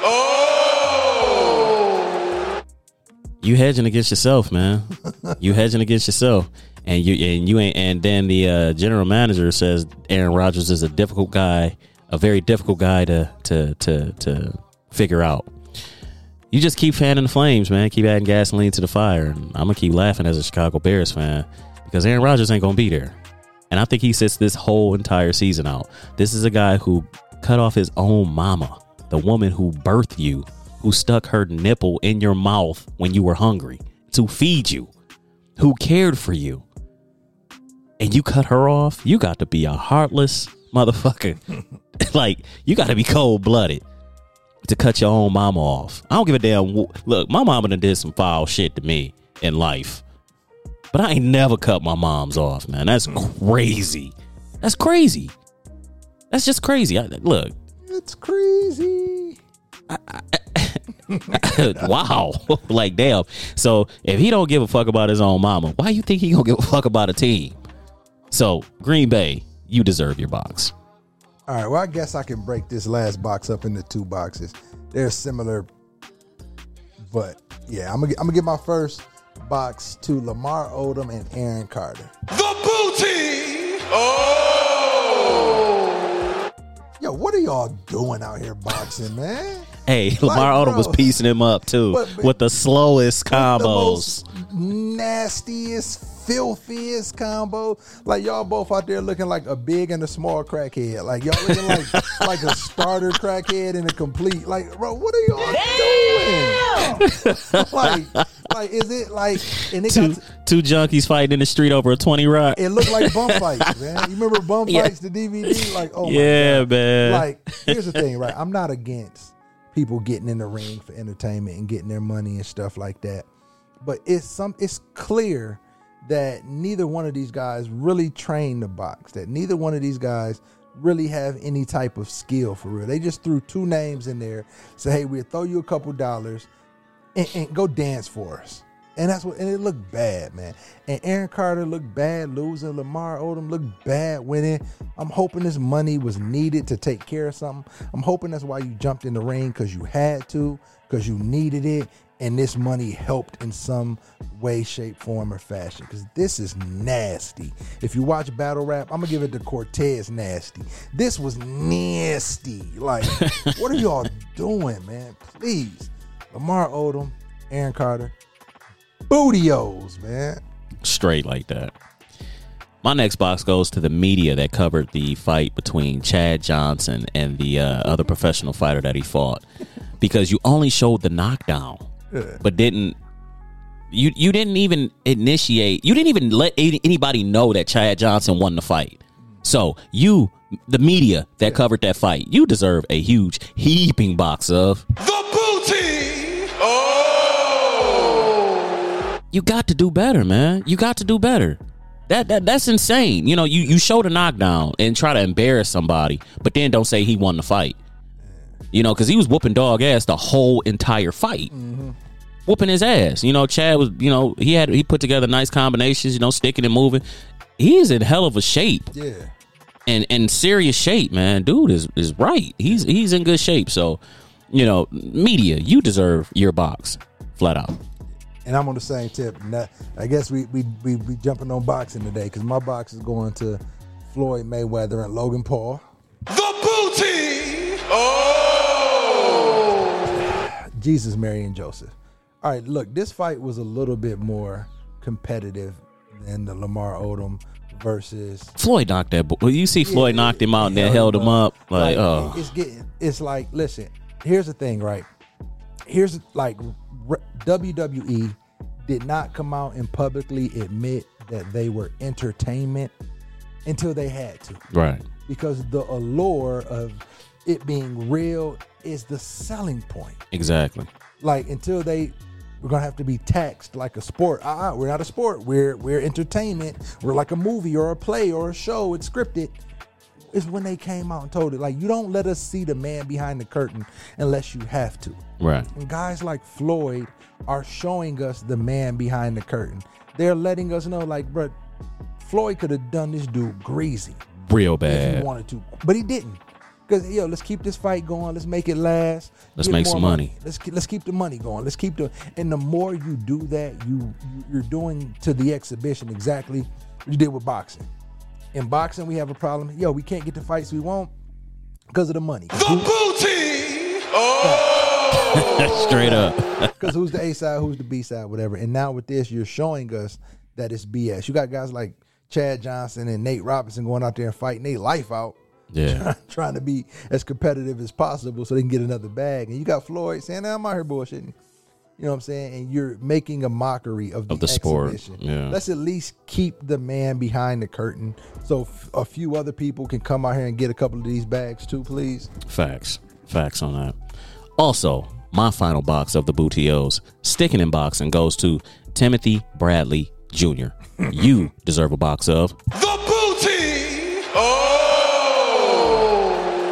Oh. You hedging against yourself, man. You hedging against yourself. And you and you ain't and then the uh, general manager says Aaron Rodgers is a difficult guy, a very difficult guy to to to to figure out. You just keep fanning the flames, man. Keep adding gasoline to the fire. And I'm gonna keep laughing as a Chicago Bears fan because Aaron Rodgers ain't gonna be there. And I think he sits this whole entire season out. This is a guy who cut off his own mama, the woman who birthed you, who stuck her nipple in your mouth when you were hungry to feed you, who cared for you. And you cut her off, you got to be a heartless motherfucker. Like, you got to be cold-blooded to cut your own mama off. I don't give a damn. Look, my mama done did some foul shit to me in life. But I ain't never cut my mom's off, man. That's crazy. That's crazy. That's just crazy. I, look. It's crazy. Wow. Like, damn. So if he don't give a fuck about his own mama, why you think he gonna give a fuck about a team? So Green Bay, you deserve your box. All right, well, I guess I can break this last box up into two boxes. They're similar, but yeah, I'm gonna I'm gonna give my first box to Lamar Odom and Aaron Carter. The booty. Oh. Yo, what are y'all doing out here boxing, man? Hey, Lamar like, Odom was piecing him up too but, but, with the slowest combos, the most nastiest, filthiest combo. Like y'all both out there looking like a big and a small crackhead. Like y'all looking like like a starter crackhead and a complete. Like, bro, what are y'all Damn! doing? like, like is it like? And it two got to, two junkies fighting in the street over a twenty rock. It looked like bum fights, man. You remember bum yeah. fights, the D V D? Like, oh my yeah, God. man. Like, here's the thing, right? I'm not against people getting in the ring for entertainment and getting their money and stuff like that. But it's some it's clear that neither one of these guys really trained to box, that neither one of these guys really have any type of skill for real. They just threw two names in there, say, hey, we'll throw you a couple dollars and, and go dance for us. And that's what and it looked bad, man. And Aaron Carter looked bad losing. Lamar Odom looked bad winning. I'm hoping this money was needed to take care of something. I'm hoping that's why you jumped in the ring, because you had to, because you needed it, and this money helped in some way, shape, form, or fashion. Because this is nasty. If you watch battle rap, I'm gonna give it to Cortez nasty. This was nasty. Like, what are y'all doing, man? Please, Lamar Odom, Aaron Carter. Bootios, man. Straight like that. My next box goes to the media that covered the fight between Chad Johnson and the uh, other professional fighter that he fought, because you only showed the knockdown, yeah. but didn't you? You didn't even initiate. You didn't even let anybody know that Chad Johnson won the fight. So you, the media that yeah. covered that fight, you deserve a huge heaping box of the booty. Oh. You got to do better, man. You got to do better. That that that's insane. You know, you, you show the knockdown and try to embarrass somebody, but then don't say he won the fight. You know, because he was whooping dog ass the whole entire fight. Mm-hmm. Whooping his ass. You know, Chad was, you know, he had he put together nice combinations, you know, sticking and moving. He's in hell of a shape. Yeah. And and serious shape, man. Dude is is right. He's he's in good shape. So, you know, media, you deserve your box. Flat out. And I'm on the same tip. That, I guess we we we, we jumping on boxing today, because my box is going to Floyd Mayweather and Logan Paul. The booty. Oh. Jesus, Mary, and Joseph. All right, look, this fight was a little bit more competitive than the Lamar Odom versus Floyd knocked that. Well, you see, Floyd yeah, knocked him out and then held him up. up. Like, like, oh, it's getting. It's like, listen. Here's the thing, right? Here's like. W W E did not come out and publicly admit that they were entertainment until they had to. Right. Because the allure of it being real is the selling point. Exactly. Like, until they we're gonna have to be taxed like a sport. Uh-uh, we're not a sport. We're we're entertainment. We're like a movie or a play or a show. It's scripted. Is when they came out and told it, like, you don't let us see the man behind the curtain unless you have to. Right. And guys like Floyd are showing us the man behind the curtain. They're letting us know, like, bro, Floyd could have done this dude greasy. Real bad. If he wanted to. But he didn't. Because, yo, let's keep this fight going. Let's make it last. Let's make some money. money. Let's keep, let's keep the money going. Let's keep the, and the more you do that, you, you're doing to the exhibition exactly what you did with boxing. In boxing, we have a problem. Yo, we can't get the fights we want because of the money. The booty. Oh. Straight up. Because who's the A side, who's the B side, whatever. And now with this, you're showing us that it's B S. You got guys like Chad Johnson and Nate Robinson going out there and fighting their life out. Yeah. Trying, trying to be as competitive as possible so they can get another bag. And you got Floyd saying, nah, I'm out here bullshitting. You know what I'm saying? And you're making a mockery of the, of the exhibition. sport. Yeah. Let's at least keep the man behind the curtain so f- a few other people can come out here and get a couple of these bags too, please. Facts. Facts on that. Also, my final box of the Bootios, sticking in boxing, goes to Timothy Bradley Junior You deserve a box of the booty. Oh.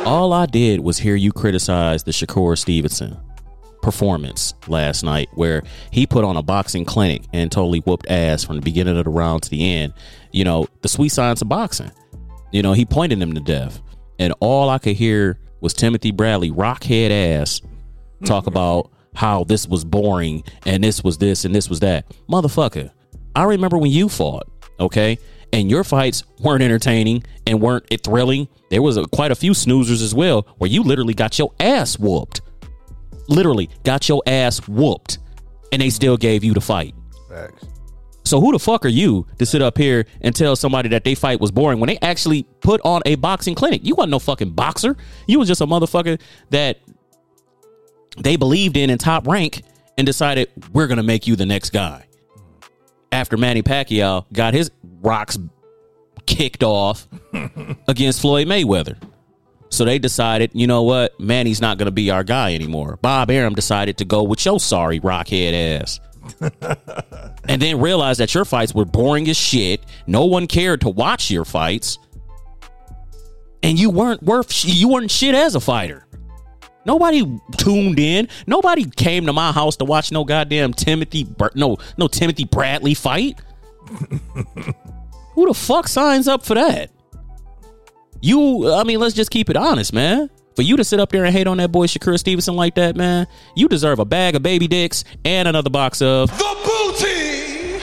all I did was hear you criticize the Shakur Stevenson performance last night, where he put on a boxing clinic and totally whooped ass from the beginning of the round to the end. You know, the sweet science of boxing. You know, he pointed him to death. And all I could hear was Timothy Bradley, rockhead ass, talk about how this was boring and this was this and this was that. Motherfucker, I remember when you fought, okay? And your fights weren't entertaining and weren't thrilling. There was a, quite a few snoozers as well, where you literally got your ass whooped. Literally got your ass whooped. And they still gave you the fight. Facts. So who the fuck are you to sit up here and tell somebody that they fight was boring when they actually put on a boxing clinic? You wasn't no fucking boxer. You was just a motherfucker that they believed in in Top Rank and decided we're going to make you the next guy. After Manny Pacquiao got his rocks kicked off against Floyd Mayweather. So they decided, you know what? Manny's not going to be our guy anymore. Bob Arum decided to go with your sorry rockhead ass. And then realized that your fights were boring as shit. No one cared to watch your fights. And you weren't worth sh- you weren't shit as a fighter. Nobody tuned in. Nobody came to my house to watch no goddamn Timothy Bur- no no Timothy Bradley fight. Who the fuck signs up for that? You, I mean, let's just keep it honest, man. For you to sit up there and hate on that boy Shakur Stevenson like that, man, you deserve a bag of baby dicks and another box of The Booty.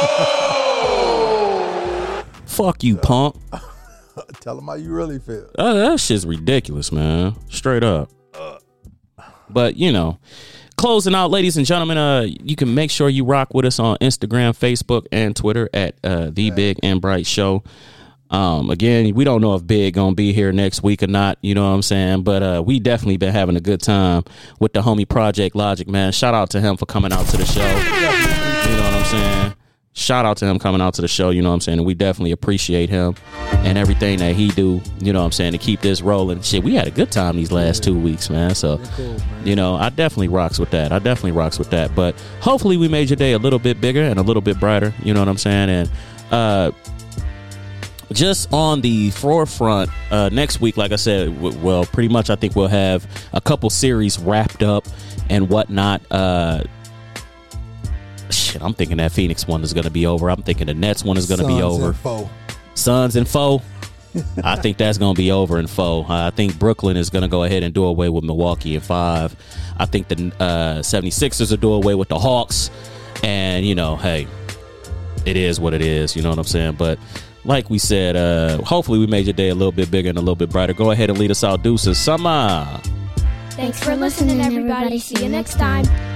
Oh. Fuck you, punk. Tell him how you really feel. Uh, that shit's ridiculous, man. Straight up. But, you know, closing out, ladies and gentlemen, uh, you can make sure you rock with us on Instagram, Facebook, and Twitter at uh, The Big and Bright Show. Um, again, we don't know if Big gonna be here next week or not, you know what I'm saying? But uh, we definitely been having a good time with the homie Project Logic, man. Shout out to him for coming out to the show. You know what I'm saying? Shout out to him coming out to the show, you know what I'm saying? And we definitely appreciate him and everything that he do, you know what I'm saying, to keep this rolling. Shit, we had a good time these last two weeks, man. So, cool, man. You know, I definitely rocks with that. I definitely rocks with that. But hopefully we made your day a little bit bigger and a little bit brighter, you know what I'm saying? And uh just on the forefront, uh, next week, like I said, w- well, pretty much I think we'll have a couple series wrapped up and whatnot. Uh, shit, I'm thinking that Phoenix one is going to be over. I'm thinking the Nets one is going to be over. Suns and foe. I think that's going to be over in foe. Uh, I think Brooklyn is going to go ahead and do away with Milwaukee in five. I think the uh, seventy-sixers will do away with the Hawks. And, you know, hey, it is what it is. You know what I'm saying? But like we said, uh, hopefully we made your day a little bit bigger and a little bit brighter. Go ahead and lead us out. Deuces. Summer. Thanks for listening, everybody. See you next time.